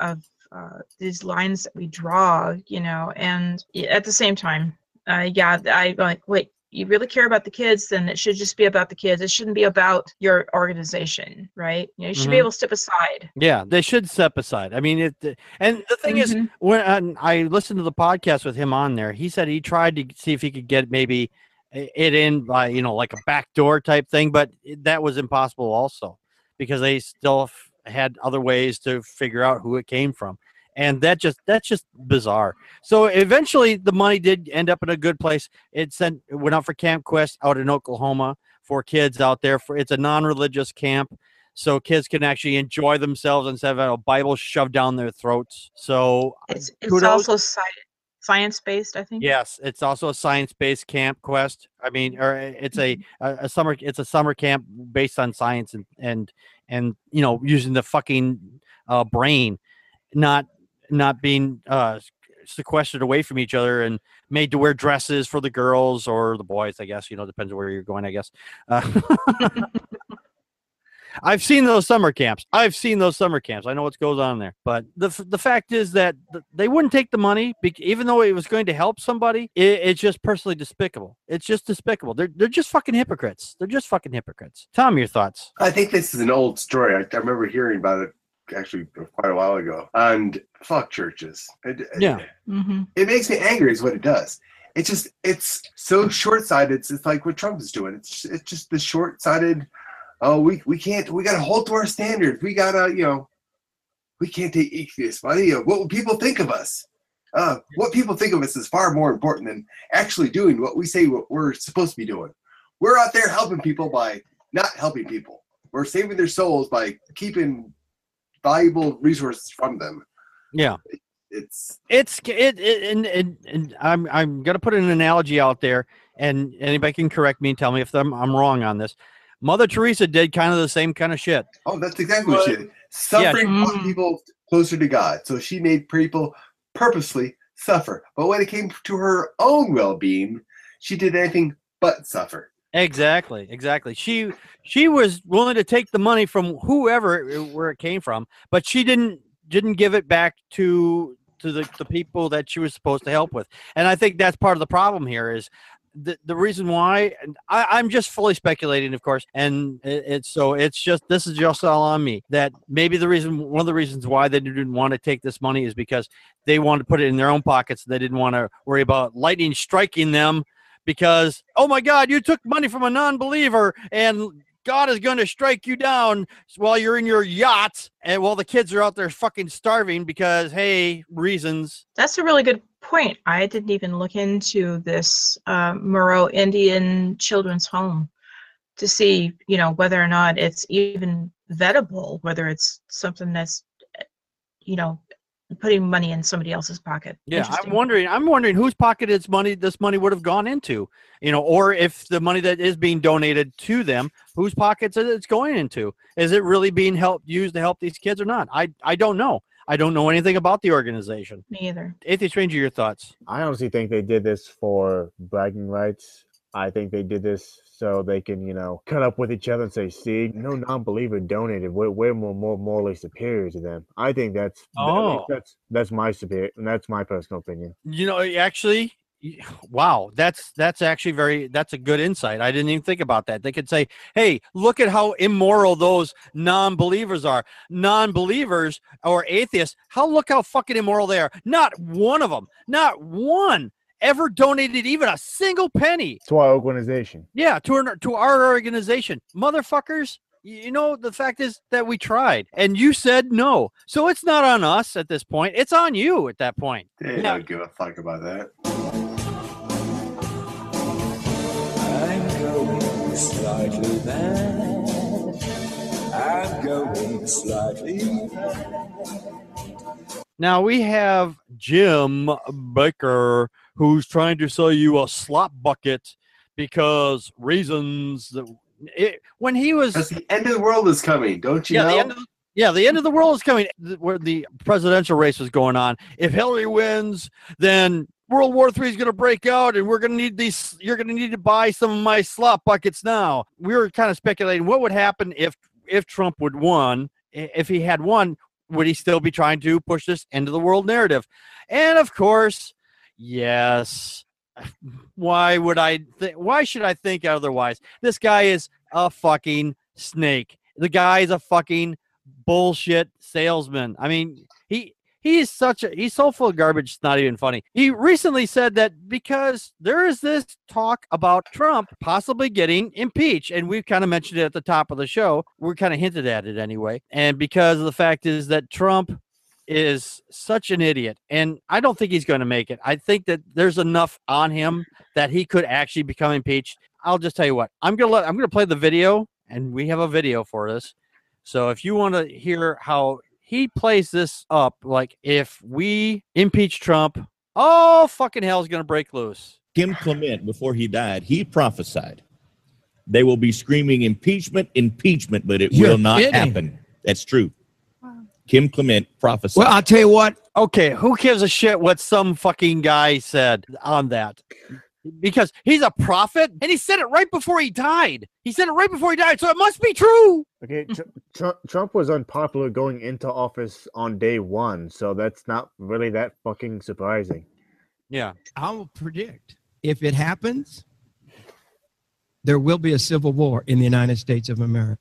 these lines that we draw, and at the same time, I like, wait, you really care about the kids, then it should just be about the kids. It shouldn't be about your organization, right? You should be able to step aside. Yeah, they should step aside. I mean, and the thing is, when I listened to the podcast with him on there, he said he tried to see if he could get maybe it in by, like a backdoor type thing, but that was impossible also because they still had other ways to figure out who it came from. And that's just bizarre. So eventually the money did end up in a good place. It went out for Camp Quest out in Oklahoma for kids out there. It's a non-religious camp, so kids can actually enjoy themselves instead of a Bible shoved down their throats. So it's also science-based, I think. Yes, it's also a science-based Camp Quest. I mean, or it's a summer camp based on science and using the fucking brain, not being sequestered away from each other and made to wear dresses for the girls or the boys, I guess. Depends on where you're going, I guess. I've seen those summer camps. I know what goes on there. But the fact is that they wouldn't take the money, even though it was going to help somebody. It's just personally despicable. It's just despicable. They're just fucking hypocrites. Tom, your thoughts? I think this is an old story. I remember hearing about it actually quite a while ago. And fuck churches. It makes me angry is what it does. It's so short-sighted. It's like what Trump is doing. It's just the short-sighted, we gotta hold to our standards. We gotta, we can't take atheist money. What will people think of us? What people think of us is far more important than actually doing what we say what we're supposed to be doing. We're out there helping people by not helping people. We're saving their souls by keeping valuable resources from them. Yeah, and I'm gonna put an analogy out there, and anybody can correct me and tell me if I'm wrong on this. Mother Teresa did kind of the same kind of shit. Oh, that's exactly what she did. Suffering brought people closer to God, so she made people purposely suffer. But when it came to her own well-being, she did anything but suffer. Exactly. She was willing to take the money from whoever where it came from, but she didn't give it back to the people that she was supposed to help with. And I think that's part of the problem here is the reason why. And I'm just fully speculating, of course, and this is just all on me, that maybe one of the reasons why they didn't want to take this money is because they wanted to put it in their own pockets. They didn't want to worry about lightning striking them. Because, oh my God, you took money from a non-believer and God is going to strike you down while you're in your yacht and while the kids are out there fucking starving because, hey, reasons. That's a really good point. I didn't even look into this Murrow Indian Children's Home to see, whether or not it's even vettable, whether it's something that's, putting money in somebody else's pocket. Yeah, I'm wondering whose pocket this money would have gone into, or if the money that is being donated to them, whose pockets it's going into. Is it really being used to help these kids or not? I don't know. I don't know anything about the organization. Me either. Atheist Ranger, your thoughts? I honestly think they did this for bragging rights. I think they did this so they can, cut up with each other and say, see, no non-believer donated. We're more morally superior to them. I think that's my superior, and that's my personal opinion. Actually, wow, that's actually that's a good insight. I didn't even think about that. They could say, hey, look at how immoral those non-believers are. Non-believers or atheists, look how fucking immoral they are. Not one of them, not one ever donated even a single penny to our organization. Yeah, to our organization. Motherfuckers, the fact is that we tried and you said no. So it's not on us at this point. It's on you at that point. They don't give a fuck about that. I'm going slightly mad. I'm going slightly mad. Now we have Jim Baker, who's trying to sell you a slop bucket because reasons that when he was. Because the end of the world is coming, don't you know? The end of the world is coming. Where the presidential race was going on. If Hillary wins, then World War III is going to break out, and we're going to need these. You're going to need to buy some of my slop buckets now. We were kind of speculating what would happen if Trump would won. If he had won, would he still be trying to push this end of the world narrative? And of course, yes. Why should I think otherwise? This guy is a fucking snake. The guy is a fucking bullshit salesman. I mean, he's so full of garbage, it's not even funny. He recently said that because there is this talk about Trump possibly getting impeached, and we've kind of mentioned it at the top of the show. We're kind of hinted at it anyway. And because of the fact is that Trump is such an idiot, and I don't think he's going to make it. I think that there's enough on him that he could actually become impeached. I'll just tell you what, I'm going to play the video, and we have a video for this. So if you want to hear how he plays this up, like if we impeach Trump, oh, fucking hell is going to break loose. Kim Clement, before he died, he prophesied they will be screaming impeachment, impeachment, but it will not happen. That's true. Kim Clement prophesied. Well, I'll tell you what. Okay, who gives a shit what some fucking guy said on that? Because he's a prophet, and he said it right before he died. So it must be true. Okay, Trump was unpopular going into office on day one, so that's not really that fucking surprising. Yeah. I will predict if it happens, there will be a civil war in the United States of America.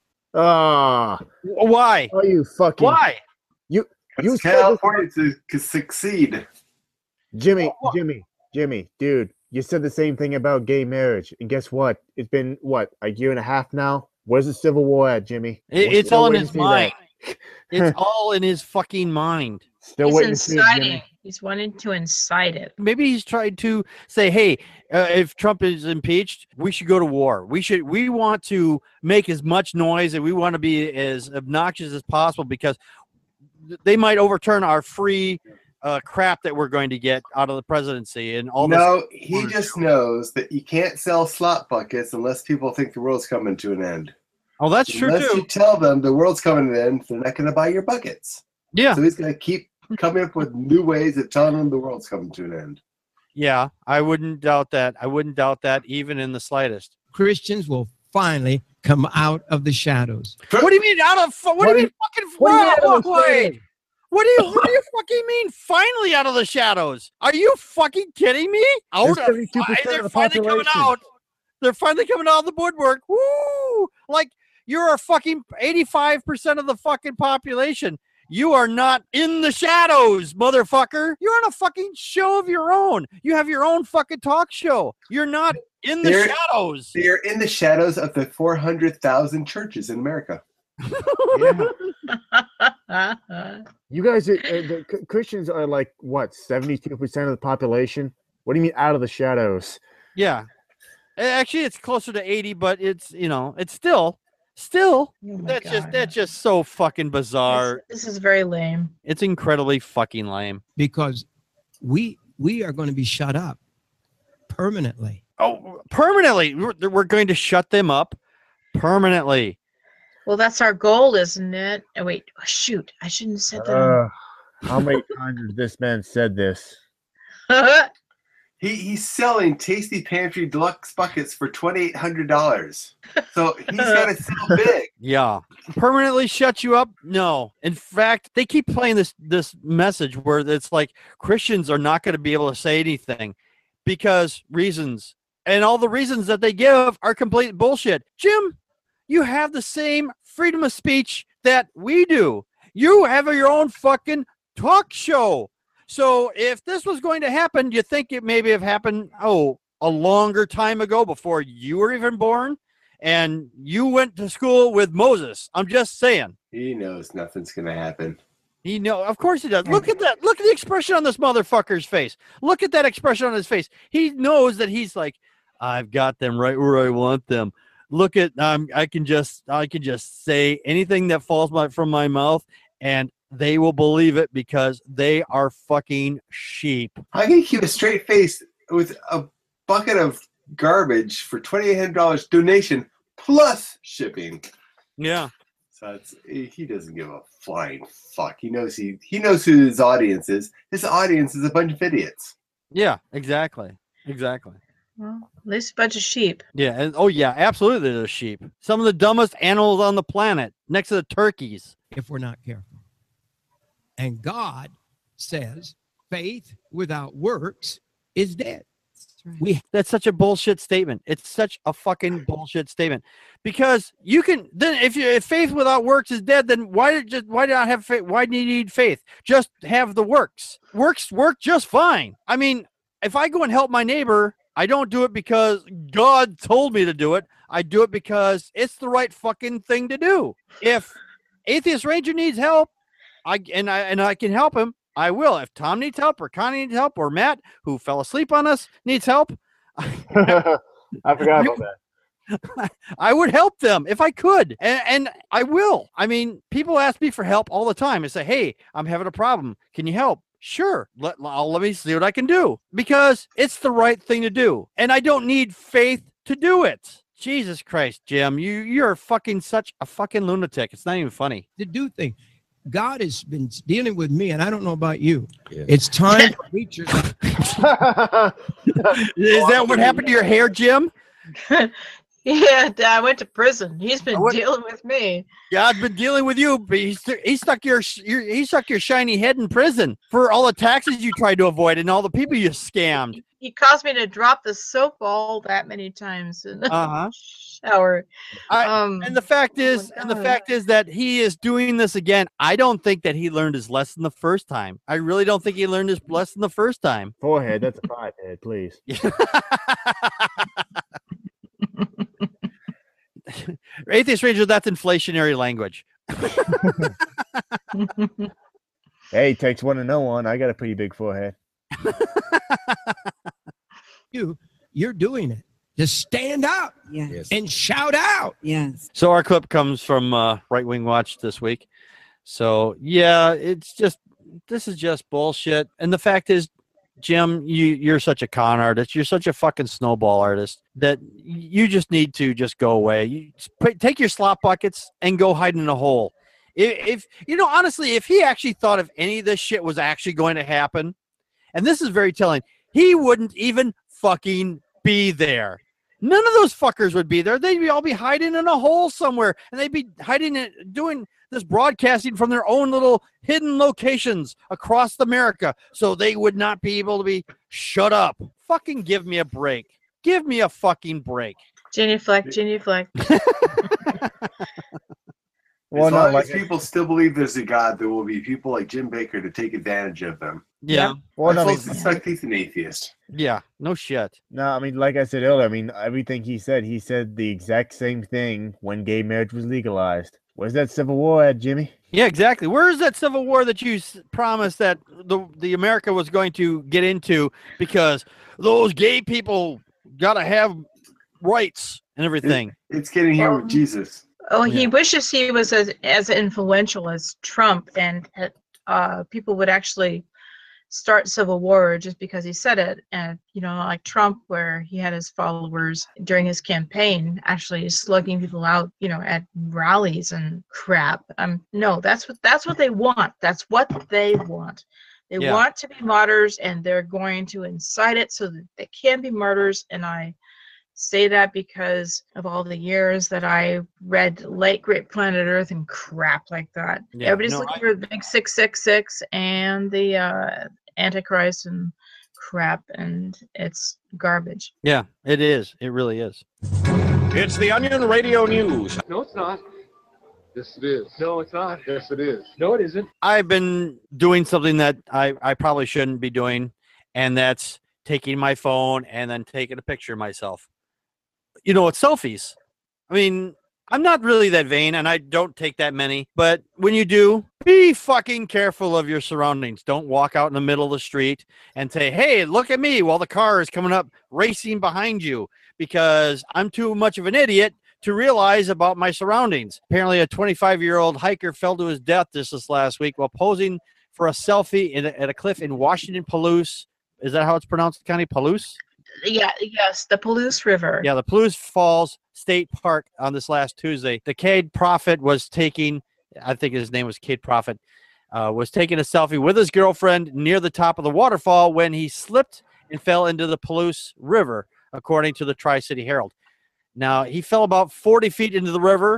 Why? Are you fucking? Why? You California to succeed. Jimmy, dude, you said the same thing about gay marriage, and guess what? It's been a year and a half now. Where's the Civil War at, Jimmy? It's all in his mind. It's all in his fucking mind. He's inciting. He's wanting to incite it. Maybe he's tried to say, hey, if Trump is impeached, we should go to war. We want to make as much noise and we want to be as obnoxious as possible because they might overturn our free crap that we're going to get out of the presidency and all. No, he just knows that you can't sell slot buckets unless people think the world's coming to an end. Oh, that's true unless too. You tell them the world's coming to an end, they're not going to buy your buckets. Yeah. So he's going to keep coming up with new ways of telling them the world's coming to an end. Yeah, I wouldn't doubt that. I wouldn't doubt that even in the slightest. Christians will finally come out of the shadows. What do you mean out of? What do you mean fucking? Wait. What do you fucking mean? Finally out of the shadows? Are you fucking kidding me? They're finally coming out. They're finally coming out of the woodwork. Woo! Like you're a fucking 85% of the fucking population. You are not in the shadows, motherfucker. You're on a fucking show of your own. You have your own fucking talk show. You're not in the shadows. They're in the shadows of the 400,000 churches in America. You guys, the Christians are like, what, 72% of the population? What do you mean out of the shadows? Yeah. Actually, it's closer to 80, but it's, it's still, that's just so fucking bizarre. This is very lame. It's incredibly fucking lame. Because we are going to be shut up permanently. Oh, permanently. We're going to shut them up permanently. Well, that's our goal, isn't it? Oh, wait, shoot. I shouldn't have said that. How many times has this man said this? He's selling Tasty Pantry Deluxe buckets for $2,800. So he's got to sell big. Yeah. Permanently shut you up? No. In fact, they keep playing this message where it's like Christians are not going to be able to say anything because reasons. And all the reasons that they give are complete bullshit. Jim, you have the same freedom of speech that we do. You have your own fucking talk show. So if this was going to happen, do you think it maybe have happened, a longer time ago before you were even born? And you went to school with Moses. I'm just saying. He knows nothing's going to happen. Of course he does. Look at that. Look at the expression on this motherfucker's face. Look at that expression on his face. He knows that he's like, I've got them right where I want them. Look at, I can just say anything that falls from my mouth and they will believe it because they are fucking sheep. I can keep a straight face with a bucket of garbage for $2,800 donation plus shipping. Yeah. So he doesn't give a flying fuck. He knows who his audience is. His audience is a bunch of idiots. Yeah, exactly. Well, at least a bunch of sheep. Yeah. And, yeah, absolutely. They're sheep. Some of the dumbest animals on the planet next to the turkeys. If we're not careful. And God says faith without works is dead. That's such a bullshit statement. It's such a fucking bullshit statement, because you can then if faith without works is dead, then why not have faith? Why do you need faith? Just have the works. Works work just fine. I mean, if I go and help my neighbor, I don't do it because God told me to do it. I do it because it's the right fucking thing to do. If Atheist Ranger needs help, I can help him, I will. If Tom needs help, or Connie needs help, or Matt, who fell asleep on us, needs help, I forgot about that. I would help them if I could, and I will. I mean, people ask me for help all the time and say, "Hey, I'm having a problem. Can you help?" Sure. Let me see what I can do, because it's the right thing to do, and I don't need faith to do it. Jesus Christ, Jim, you're fucking such a fucking lunatic. It's not even funny. To do things. God has been dealing with me, and I don't know about you. Yeah. It's time for preachers. Is that what happened to your hair, Jim? Yeah, I went to prison. He's been dealing with me. God's been dealing with you, but he stuck your shiny head in prison for all the taxes you tried to avoid and all the people you scammed. He caused me to drop the soap ball that many times in the shower. And the fact is, that he is doing this again. I don't think that he learned his lesson the first time. I really don't think he learned his lesson the first time. Forehead, that's a 5-head, please. Atheist Ranger, that's inflationary language. Hey, takes one to know one. I got a pretty big forehead. You're doing it. Just stand up and shout out. Yes. So our clip comes from Right Wing Watch this week. So yeah, this is just bullshit. And the fact is, Jim, you're such a con artist. You're such a fucking snowball artist that you just need to just go away. You take your slop buckets and go hide in a hole. If honestly, if he actually thought if any of this shit was actually going to happen, and this is very telling, he wouldn't even fucking be there. None of those fuckers would be there. They'd all be hiding in a hole somewhere, and they'd be hiding it, doing this broadcasting from their own little hidden locations across America, so they would not be able to be shut up. Fucking give me a break. Give me a fucking break. Genuflect. Well, as long as people still believe there's a God, there will be people like Jim Baker to take advantage of them. Yeah. Well, no, it's like he's an atheist. Yeah, no shit. No, I mean, like I said earlier, I mean, everything he said the exact same thing when gay marriage was legalized. Where's that Civil War at, Jimmy? Yeah, exactly. Where is that Civil War that you promised that the America was going to get into because those gay people got to have rights and everything? It's getting here with Jesus. Oh, he wishes he was as influential as Trump, and people would actually start civil war just because he said it. And like Trump, where he had his followers during his campaign actually slugging people out, at rallies and crap. No, that's what they want. That's what they want. They want to be martyrs, and they're going to incite it so that they can be martyrs. And I say that because of all the years that I read Late Great Planet Earth and crap like that. Yeah, everybody's looking for the big 666 and the Antichrist and crap, and it's garbage. Yeah, it is. It really is. It's the Onion Radio News. No, it's not. Yes, it is. No, it's not. Yes, it is. No, it isn't. I've been doing something that I probably shouldn't be doing, and that's taking my phone and then taking a picture of myself. It's selfies. I mean, I'm not really that vain, and I don't take that many. But when you do, be fucking careful of your surroundings. Don't walk out in the middle of the street and say, hey, look at me, while the car is coming up racing behind you, because I'm too much of an idiot to realize about my surroundings. Apparently, a 25-year-old hiker fell to his death this last week while posing for a selfie at a cliff in Washington, Palouse. Is that how it's pronounced, Connie? Palouse? Yeah, yes, the Palouse River. Yeah, the Palouse Falls State Park on this last Tuesday. The Cade Prophet was taking, I think his name was Cade Prophet, was taking a selfie with his girlfriend near the top of the waterfall when he slipped and fell into the Palouse River, according to the Tri-City Herald. Now, he fell about 40 feet into the river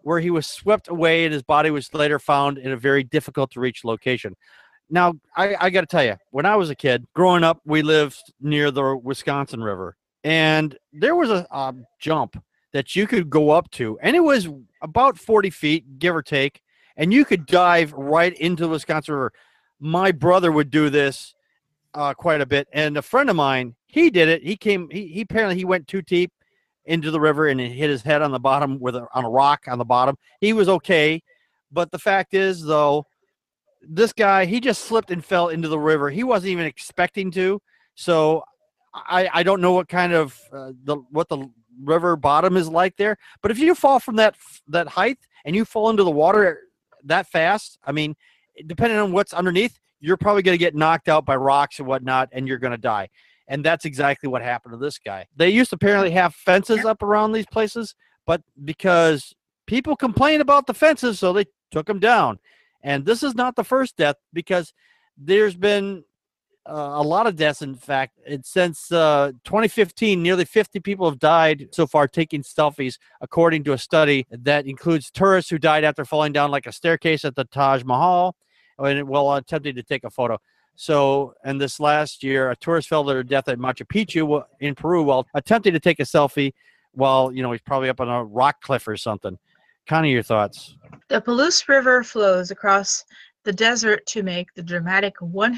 where he was swept away and his body was later found in a very difficult to reach location. Now, I got to tell you, when I was a kid, growing up, we lived near the Wisconsin River, and there was a jump that you could go up to, and it was about 40 feet, give or take, and you could dive right into the Wisconsin River. My brother would do this quite a bit, and a friend of mine, he did it. He apparently he went too deep into the river and hit his head on the bottom on a rock on the bottom. He was okay, but the fact is, though, this guy, he just slipped and fell into the river. He wasn't even expecting to. So I don't know what kind of what the river bottom is like there. But if you fall from that height and you fall into the water that fast, I mean, depending on what's underneath, you're probably going to get knocked out by rocks and whatnot, and you're going to die. And that's exactly what happened to this guy. They used to apparently have fences up around these places, but because people complained about the fences, so they took them down. And this is not the first death, because there's been a lot of deaths. In fact, since 2015, nearly 50 people have died so far taking selfies, according to a study that includes tourists who died after falling down like a staircase at the Taj Mahal while attempting to take a photo. So, and this last year, a tourist fell to their death at Machu Picchu in Peru while attempting to take a selfie while, he's probably up on a rock cliff or something. Connie, your thoughts? The Palouse River flows across the desert to make the dramatic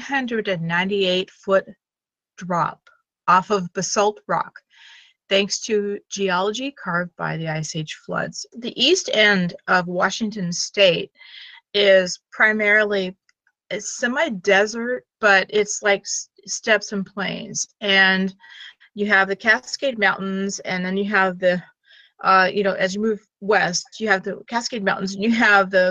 198-foot drop off of basalt rock, thanks to geology carved by the Ice Age floods. The east end of Washington State is primarily semi-desert, but it's like steppes and plains. And you have the Cascade Mountains, and then you have the as you move west, you have the Cascade Mountains, and you have the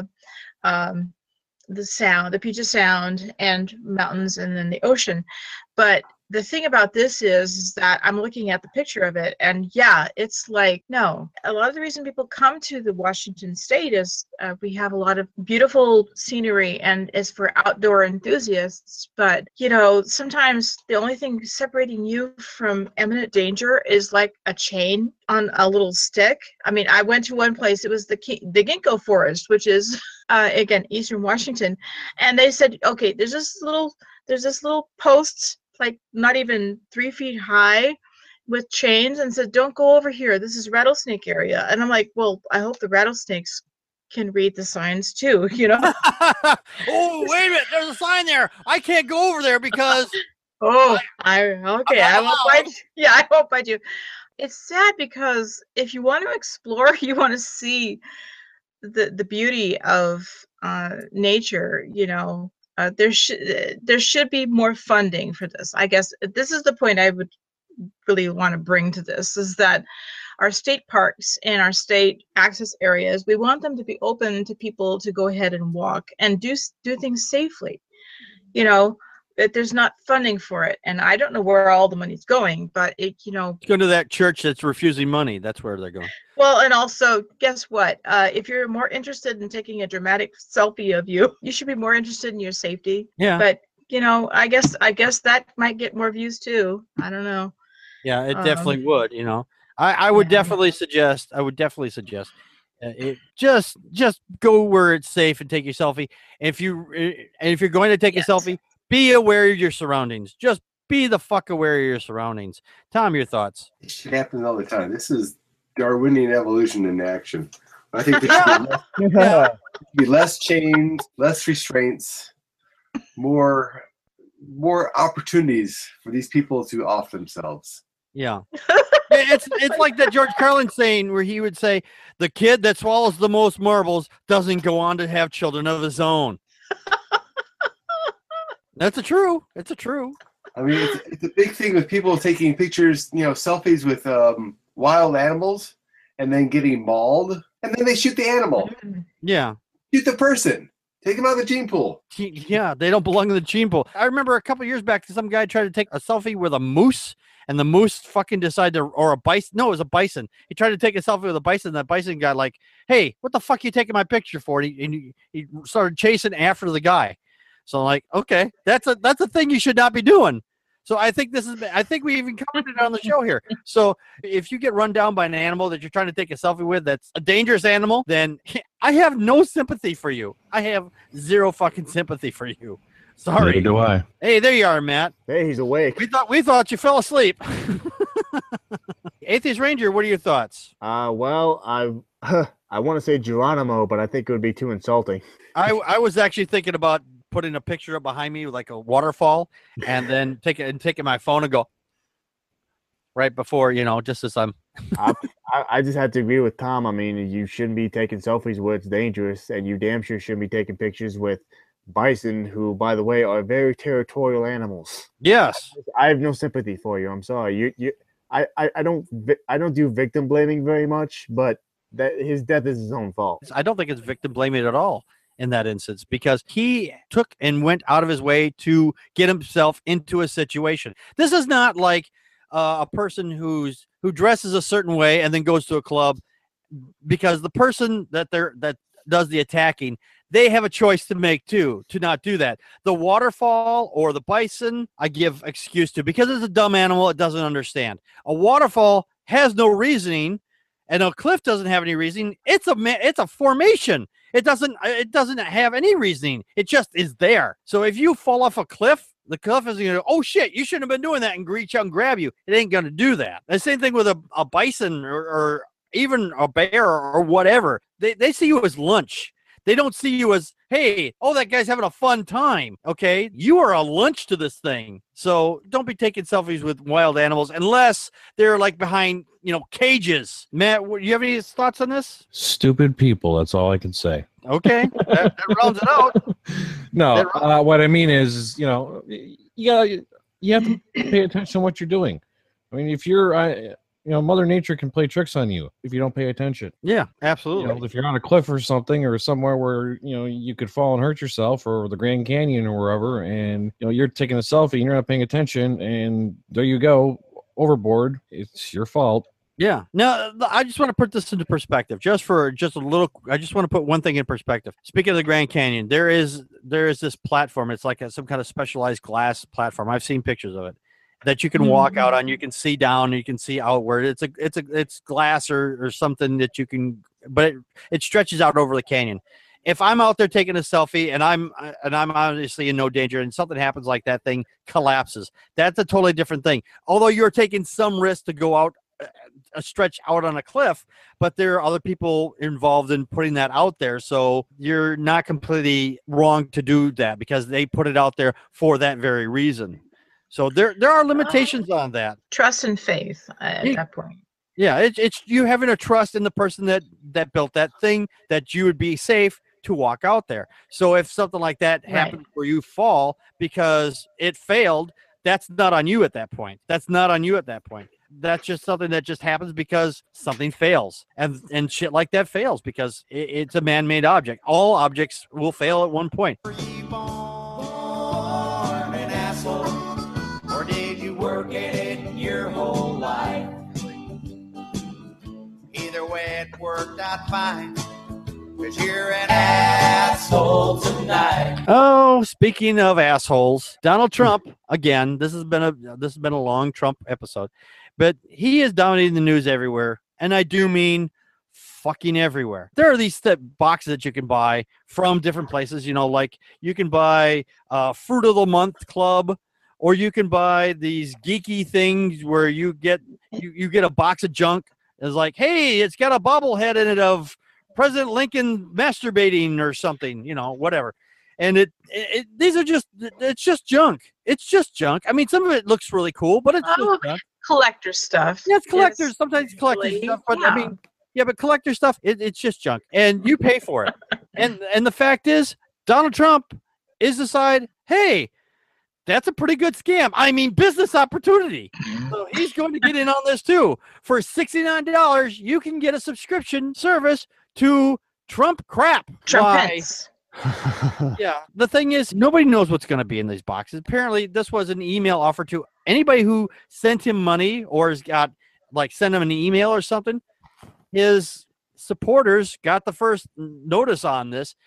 Puget Sound and mountains, and then the ocean. But the thing about this is that I'm looking at the picture of it, and yeah, it's like, no. A lot of the reason people come to the Washington State is we have a lot of beautiful scenery and is for outdoor enthusiasts. But, sometimes the only thing separating you from imminent danger is like a chain on a little stick. I mean, I went to one place, it was the ginkgo forest, which is, again, Eastern Washington. And they said, okay, there's this little post, like not even 3 feet high, with chains, and said, don't go over here, this is rattlesnake area. And I'm like, well, I hope the rattlesnakes can read the signs too. Oh, wait a minute, there's a sign there, I can't go over there because I won't bite you. Yeah, I won't bite you. It's sad because if you want to explore, you want to see the beauty of nature, there should be more funding for this. I guess this is the point I would really want to bring to this, is that our state parks and our state access areas, we want them to be open to people to go ahead and walk and do things safely. That there's not funding for it, and I don't know where all the money's going, but go to that church that's refusing money. That's where they're going. Well, and also, guess what? If you're more interested in taking a dramatic selfie of you should be more interested in your safety. Yeah. But I guess that might get more views too. I don't know. Yeah, it definitely would. I would definitely suggest. Just go where it's safe and take your selfie. If you're going to take a selfie, be aware of your surroundings. Just be the fuck aware of your surroundings. Tom, your thoughts? It should happen all the time. This is Darwinian evolution in action. I think there should be less chains, less restraints, more opportunities for these people to off themselves. Yeah. It's like that George Carlin saying where he would say, the kid that swallows the most marbles doesn't go on to have children of his own. It's a true. I mean, it's a big thing with people taking pictures, selfies with wild animals and then getting mauled, and then they shoot the animal. Yeah. Shoot the person. Take them out of the gene pool. Yeah, they don't belong in the gene pool. I remember a couple years back, some guy tried to take a selfie with a moose, and the moose fucking decided or a bison. No, it was a bison. He tried to take a selfie with a bison. That bison guy like, hey, what the fuck are you taking my picture for? And he started chasing after the guy. So I'm like, okay, that's a thing you should not be doing. So I think we even covered it on the show here. So if you get run down by an animal that you're trying to take a selfie with that's a dangerous animal, then I have no sympathy for you. I have zero fucking sympathy for you. Sorry. Neither do I. Hey, there you are, Matt. Hey, he's awake. We thought you fell asleep. Atheist Ranger, what are your thoughts? Well, I want to say Geronimo, but I think it would be too insulting. I was actually thinking about putting a picture up behind me like a waterfall, and then taking my phone and go right before, just as I'm. I just have to agree with Tom. I mean, you shouldn't be taking selfies where it's dangerous, and you damn sure shouldn't be taking pictures with bison, who, by the way, are very territorial animals. Yes, I have no sympathy for you. I'm sorry. I don't do victim blaming very much, but that his death is his own fault. I don't think it's victim blaming at all in that instance, because he took and went out of his way to get himself into a situation. This is not like a person who dresses a certain way and then goes to a club, because the person that does the attacking, they have a choice to make too, to not do that. The waterfall or the bison, I give excuse to, because it's a dumb animal. It doesn't understand. A waterfall has no reasoning, and a cliff doesn't have any reasoning. It's a formation. It doesn't have any reasoning. It just is there. So if you fall off a cliff, the cliff is going to go, oh shit, you shouldn't have been doing that, and reach out and grab you. It ain't going to do that. The same thing with a bison or even a bear or whatever. They see you as lunch. They don't see you as, hey, oh, that guy's having a fun time. Okay, you are a lunch to this thing. So don't be taking selfies with wild animals unless they're like behind, cages. Matt, do you have any thoughts on this? Stupid people. That's all I can say. Okay, that rounds it out. No, what I mean is, you have to pay attention to what you're doing. I mean, if you're, Mother Nature can play tricks on you if you don't pay attention. Yeah, absolutely. If you're on a cliff or something, or somewhere where you could fall and hurt yourself, or the Grand Canyon or wherever, and you're taking a selfie and you're not paying attention, and there you go, overboard. It's your fault. Yeah. Now, I just want to put this into perspective, I just want to put one thing in perspective. Speaking of the Grand Canyon, there is this platform. It's like some kind of specialized glass platform. I've seen pictures of it that you can walk out on. You can see down, you can see outward. It's glass or something that you can, but it stretches out over the canyon. If I'm out there taking a selfie and I'm obviously in no danger, and something happens like that thing collapses, that's a totally different thing. Although you're taking some risk to go out, a stretch out on a cliff, but there are other people involved in putting that out there. So you're not completely wrong to do that, because they put it out there for that very reason. So there are limitations on that. Trust and faith at that point. Yeah, it's you having a trust in the person that built that thing, that you would be safe to walk out there. So if something like that happens where you fall because it failed, that's not on you at that point. That's just something that just happens because something fails, and shit like that fails because it's a man-made object. All objects will fail at one point. Work it your whole life. Either way, it worked out fine, 'cause you're an asshole tonight. Oh, speaking of assholes, Donald Trump again. This has been a long Trump episode, but he is dominating the news everywhere, and I do mean fucking everywhere. There are these boxes that you can buy from different places. Like you can buy Fruit of the Month Club. Or you can buy these geeky things where you get a box of junk. It's like, hey, it's got a bobblehead in it of President Lincoln masturbating or something, whatever. And it's just junk. It's just junk. I mean, some of it looks really cool, but it's just junk. Collector stuff. Yeah, it's collectors. Sometimes it's collector stuff, but I mean, but collector stuff, it's just junk, and you pay for it. and the fact is, Donald Trump is decide, hey, that's a pretty good scam. I mean, business opportunity. So he's going to get in on this too. For $69, you can get a subscription service to Trump crap. Trumpets. Yeah. The thing is, nobody knows what's going to be in these boxes. Apparently, this was an email offer to anybody who sent him money or has got, send him an email or something. His supporters got the first notice on this.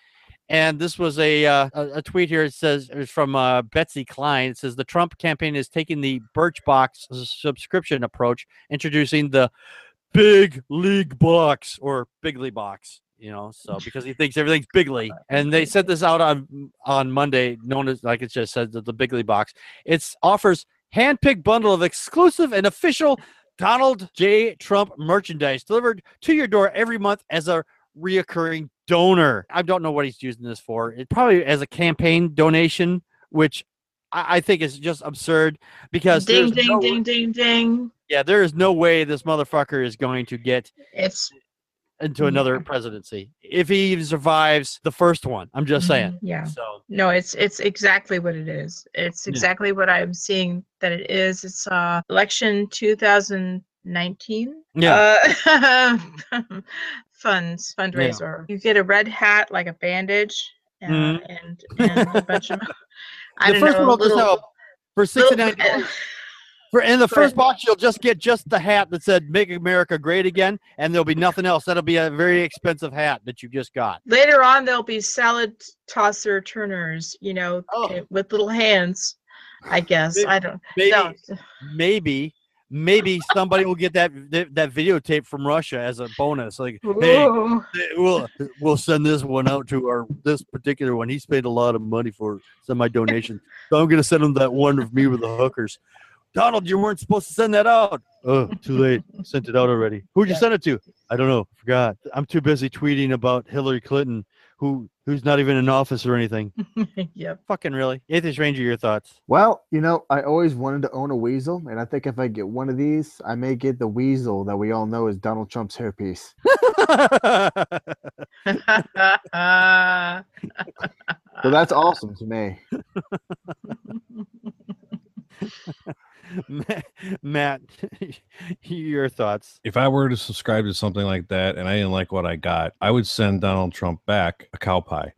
And this was a tweet here. It says it was from Betsy Klein. It says the Trump campaign is taking the Birchbox subscription approach, introducing the Big League Box or Bigly Box. So because he thinks everything's bigly, and they sent this out on Monday, known as, like it just said, the Bigly Box. It offers hand-picked bundle of exclusive and official Donald J. Trump merchandise delivered to your door every month as a reoccurring donor. I don't know what he's using this for. It probably as a campaign donation, which I think is just absurd because ding, ding. Yeah, there is no way this motherfucker is going to get into another Mm-hmm. presidency if he even survives the first one. I'm just saying. Yeah. So no, it's exactly what it is. It's exactly what I'm seeing that it is. It's election 2019. Yeah. Fundraiser. You get a red hat like a bandage and a bunch of I the don't first know. one will just have for $69. In the first box, you'll just get just the hat that said "Make America Great Again," and there'll be nothing else. That'll be a very expensive hat that you just got. Later on, there'll be salad tosser turners, with little hands. I guess Maybe somebody will get that videotape from Russia as a bonus. Like, hey, we'll send this one out to this particular one. He paid a lot of money for my donation, so I'm gonna send him that one of me with the hookers. Donald, you weren't supposed to send that out. Oh, too late. Sent it out already. Who'd you send it to? I don't know. Forgot. I'm too busy tweeting about Hillary Clinton, who's not even in office or anything. Yep. Fucking really. Atheist Ranger, your thoughts? Well, I always wanted to own a weasel, and I think if I get one of these, I may get the weasel that we all know is Donald Trump's hairpiece. So that's awesome to me. Matt, your thoughts? If I were to subscribe to something like that and I didn't like what I got, I would send Donald Trump back a cow pie.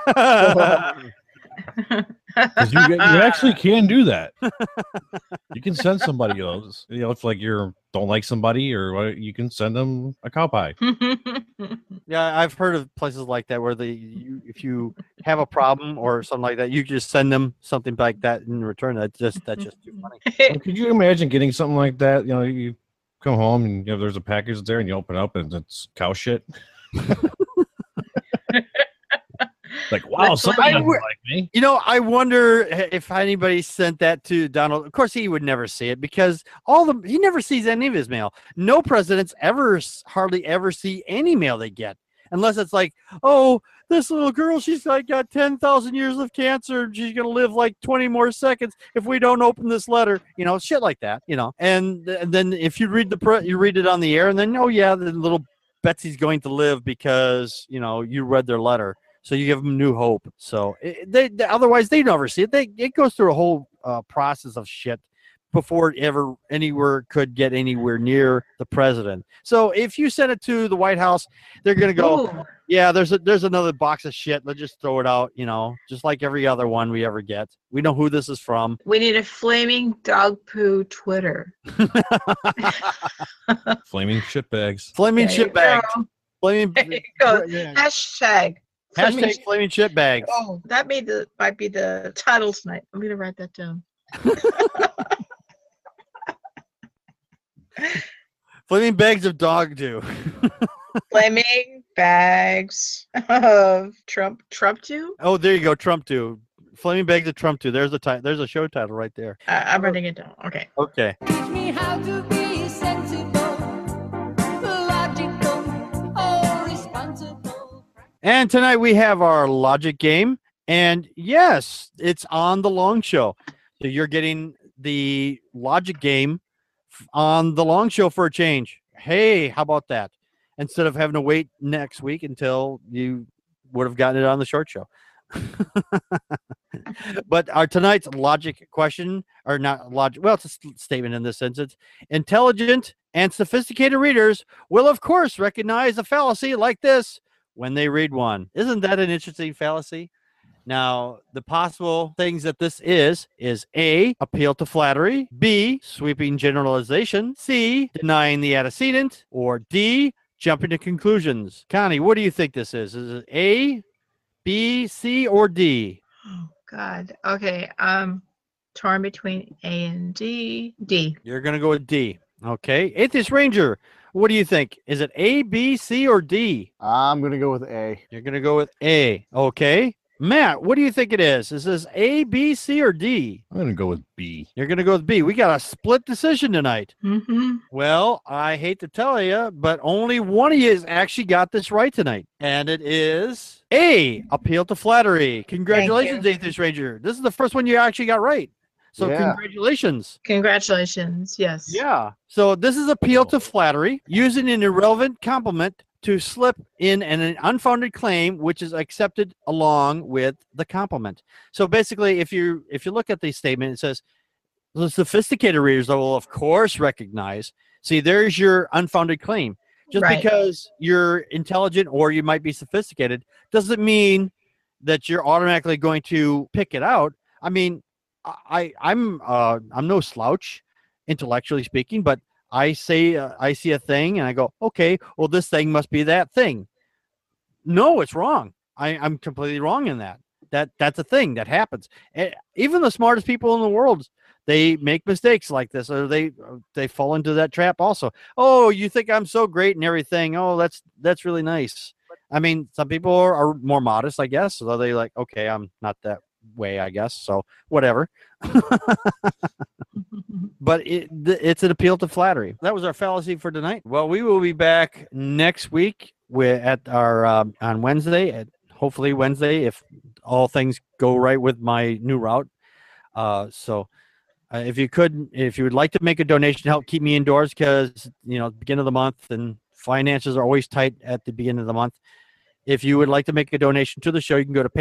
Because you actually can do that. You can send somebody else. If like you don't like somebody or what, you can send them a cow pie. Yeah, I've heard of places like that where if you have a problem or something like that, you just send them something like that in return. That's just too funny. Well, could you imagine getting something like that? You come home and there's a package there and you open it up and it's cow shit. Like, wow, somebody doesn't like me. I wonder if anybody sent that to Donald. Of course, he would never see it because he never sees any of his mail. No presidents hardly ever see any mail they get, unless it's like, oh, this little girl, she's like got 10,000 years of cancer. She's gonna live like 20 more seconds if we don't open this letter. Shit like that. And then if you read you read it on the air, and then the little Betsy's going to live because you read their letter. So you give them new hope. So they otherwise they never see it. It goes through a whole process of shit before it ever could get anywhere near the president. So if you send it to the White House, they're gonna go, yeah, there's another box of shit. Let's just throw it out. Just like every other one we ever get. We know who this is from. We need a flaming dog poo Twitter. Flaming shitbags. Flaming shitbags. Flaming. There you go. Hashtag. Flaming shitbags. Oh, that might be the title tonight. I'm gonna write that down. Flaming bags of dog do. Flaming bags of Trump do. Oh, there you go, Trump do. Flaming bags of Trump do. There's a show title right there. I'm writing it down. Okay. Okay. Teach me how to be sensible, logical, or responsible. And tonight we have our logic game. And yes, it's on the Long Show. So you're getting the logic game on the Long Show for a change. Hey, how about that? Instead of having to wait next week until you would have gotten it on the short show. But our tonight's logic question, or not logic, well, it's a statement in this instance. Intelligent and sophisticated readers will, of course, recognize a fallacy like this when they read one. Isn't that an interesting fallacy? Now, the possible things that this is A, appeal to flattery, B, sweeping generalization, C, denying the antecedent, or D, jumping to conclusions. Connie, what do you think this is? Is it A, B, C, or D? Oh God. Okay. Torn between A and D. D. You're gonna go with D. Okay. Atheist Ranger, what do you think? Is it A, B, C, or D? I'm gonna go with A. You're gonna go with A. Okay. Matt, what do you think it is? Is this A, B, C, or D? I'm gonna go with B. You're gonna go with B. We got a split decision tonight. Mm-hmm. Well, I hate to tell you, but only one of you has actually got this right tonight, and it is A. Appeal to flattery. Congratulations, Atheist Ranger. This is the first one you actually got right. So congratulations. Congratulations. Yes. Yeah. So this is appeal to flattery, using an irrelevant compliment to slip in an unfounded claim, which is accepted along with the compliment. So basically, if you look at the statement, it says the sophisticated readers will of course recognize. See, there's your unfounded claim. Just because you're intelligent or you might be sophisticated doesn't mean that you're automatically going to pick it out. I mean, I'm no slouch, intellectually speaking, but I see a thing and I go, okay, well, this thing must be that thing. No, it's wrong. I'm completely wrong in that. That's a thing that happens. Even the smartest people in the world, they make mistakes like this, or they fall into that trap also. Oh, you think I'm so great and everything. Oh, that's really nice. I mean, some people are more modest, I guess. So they like, okay, I'm not that way, I guess. So whatever. But it's an appeal to flattery. That was our fallacy for tonight. Well, we will be back next week at our on Wednesday, hopefully Wednesday, if all things go right with my new route. If you would like to make a donation to help keep me indoors, because beginning of the month and finances are always tight at the beginning of the month. If you would like to make a donation to the show, you can go to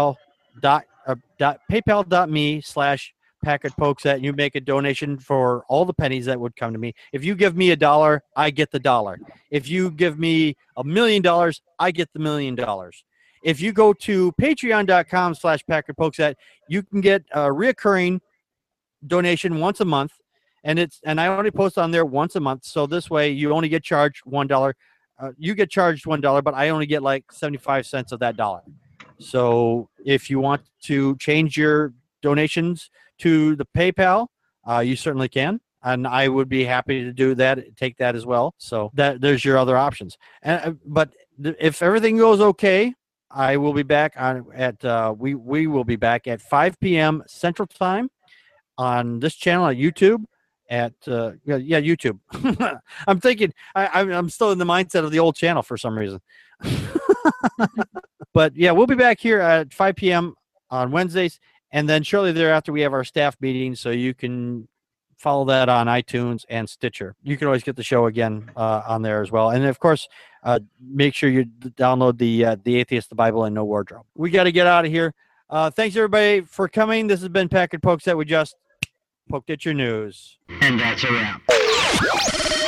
paypal.me/PackardPokesat, and you make a donation for all the pennies that would come to me. If you give me $1, I get the $1. If you give me $1 million, I get the $1 million. If you go to patreon.com/PackardPokesat, you can get a reoccurring donation once a month, and I only post on there once a month. So this way, you only get charged $1. You get charged $1, but I only get like 75 cents of that dollar. So if you want to change your donations to the PayPal, you certainly can, and I would be happy to do that, take that as well. So there's your other options. But if everything goes okay, I will be back we will be back at 5 p.m. Central Time on this channel at YouTube. YouTube. I'm thinking I'm still in the mindset of the old channel for some reason. But yeah, we'll be back here at 5 p.m. on Wednesdays, and then shortly thereafter we have our staff meeting, so you can follow that on iTunes and Stitcher. You can always get the show again on there as well, and of course, make sure you download the Atheist, the Bible, and No Wardrobe. We got to get out of here. Thanks everybody for coming. This has been Packard Pokesat. We just poked at your news, and that's a wrap.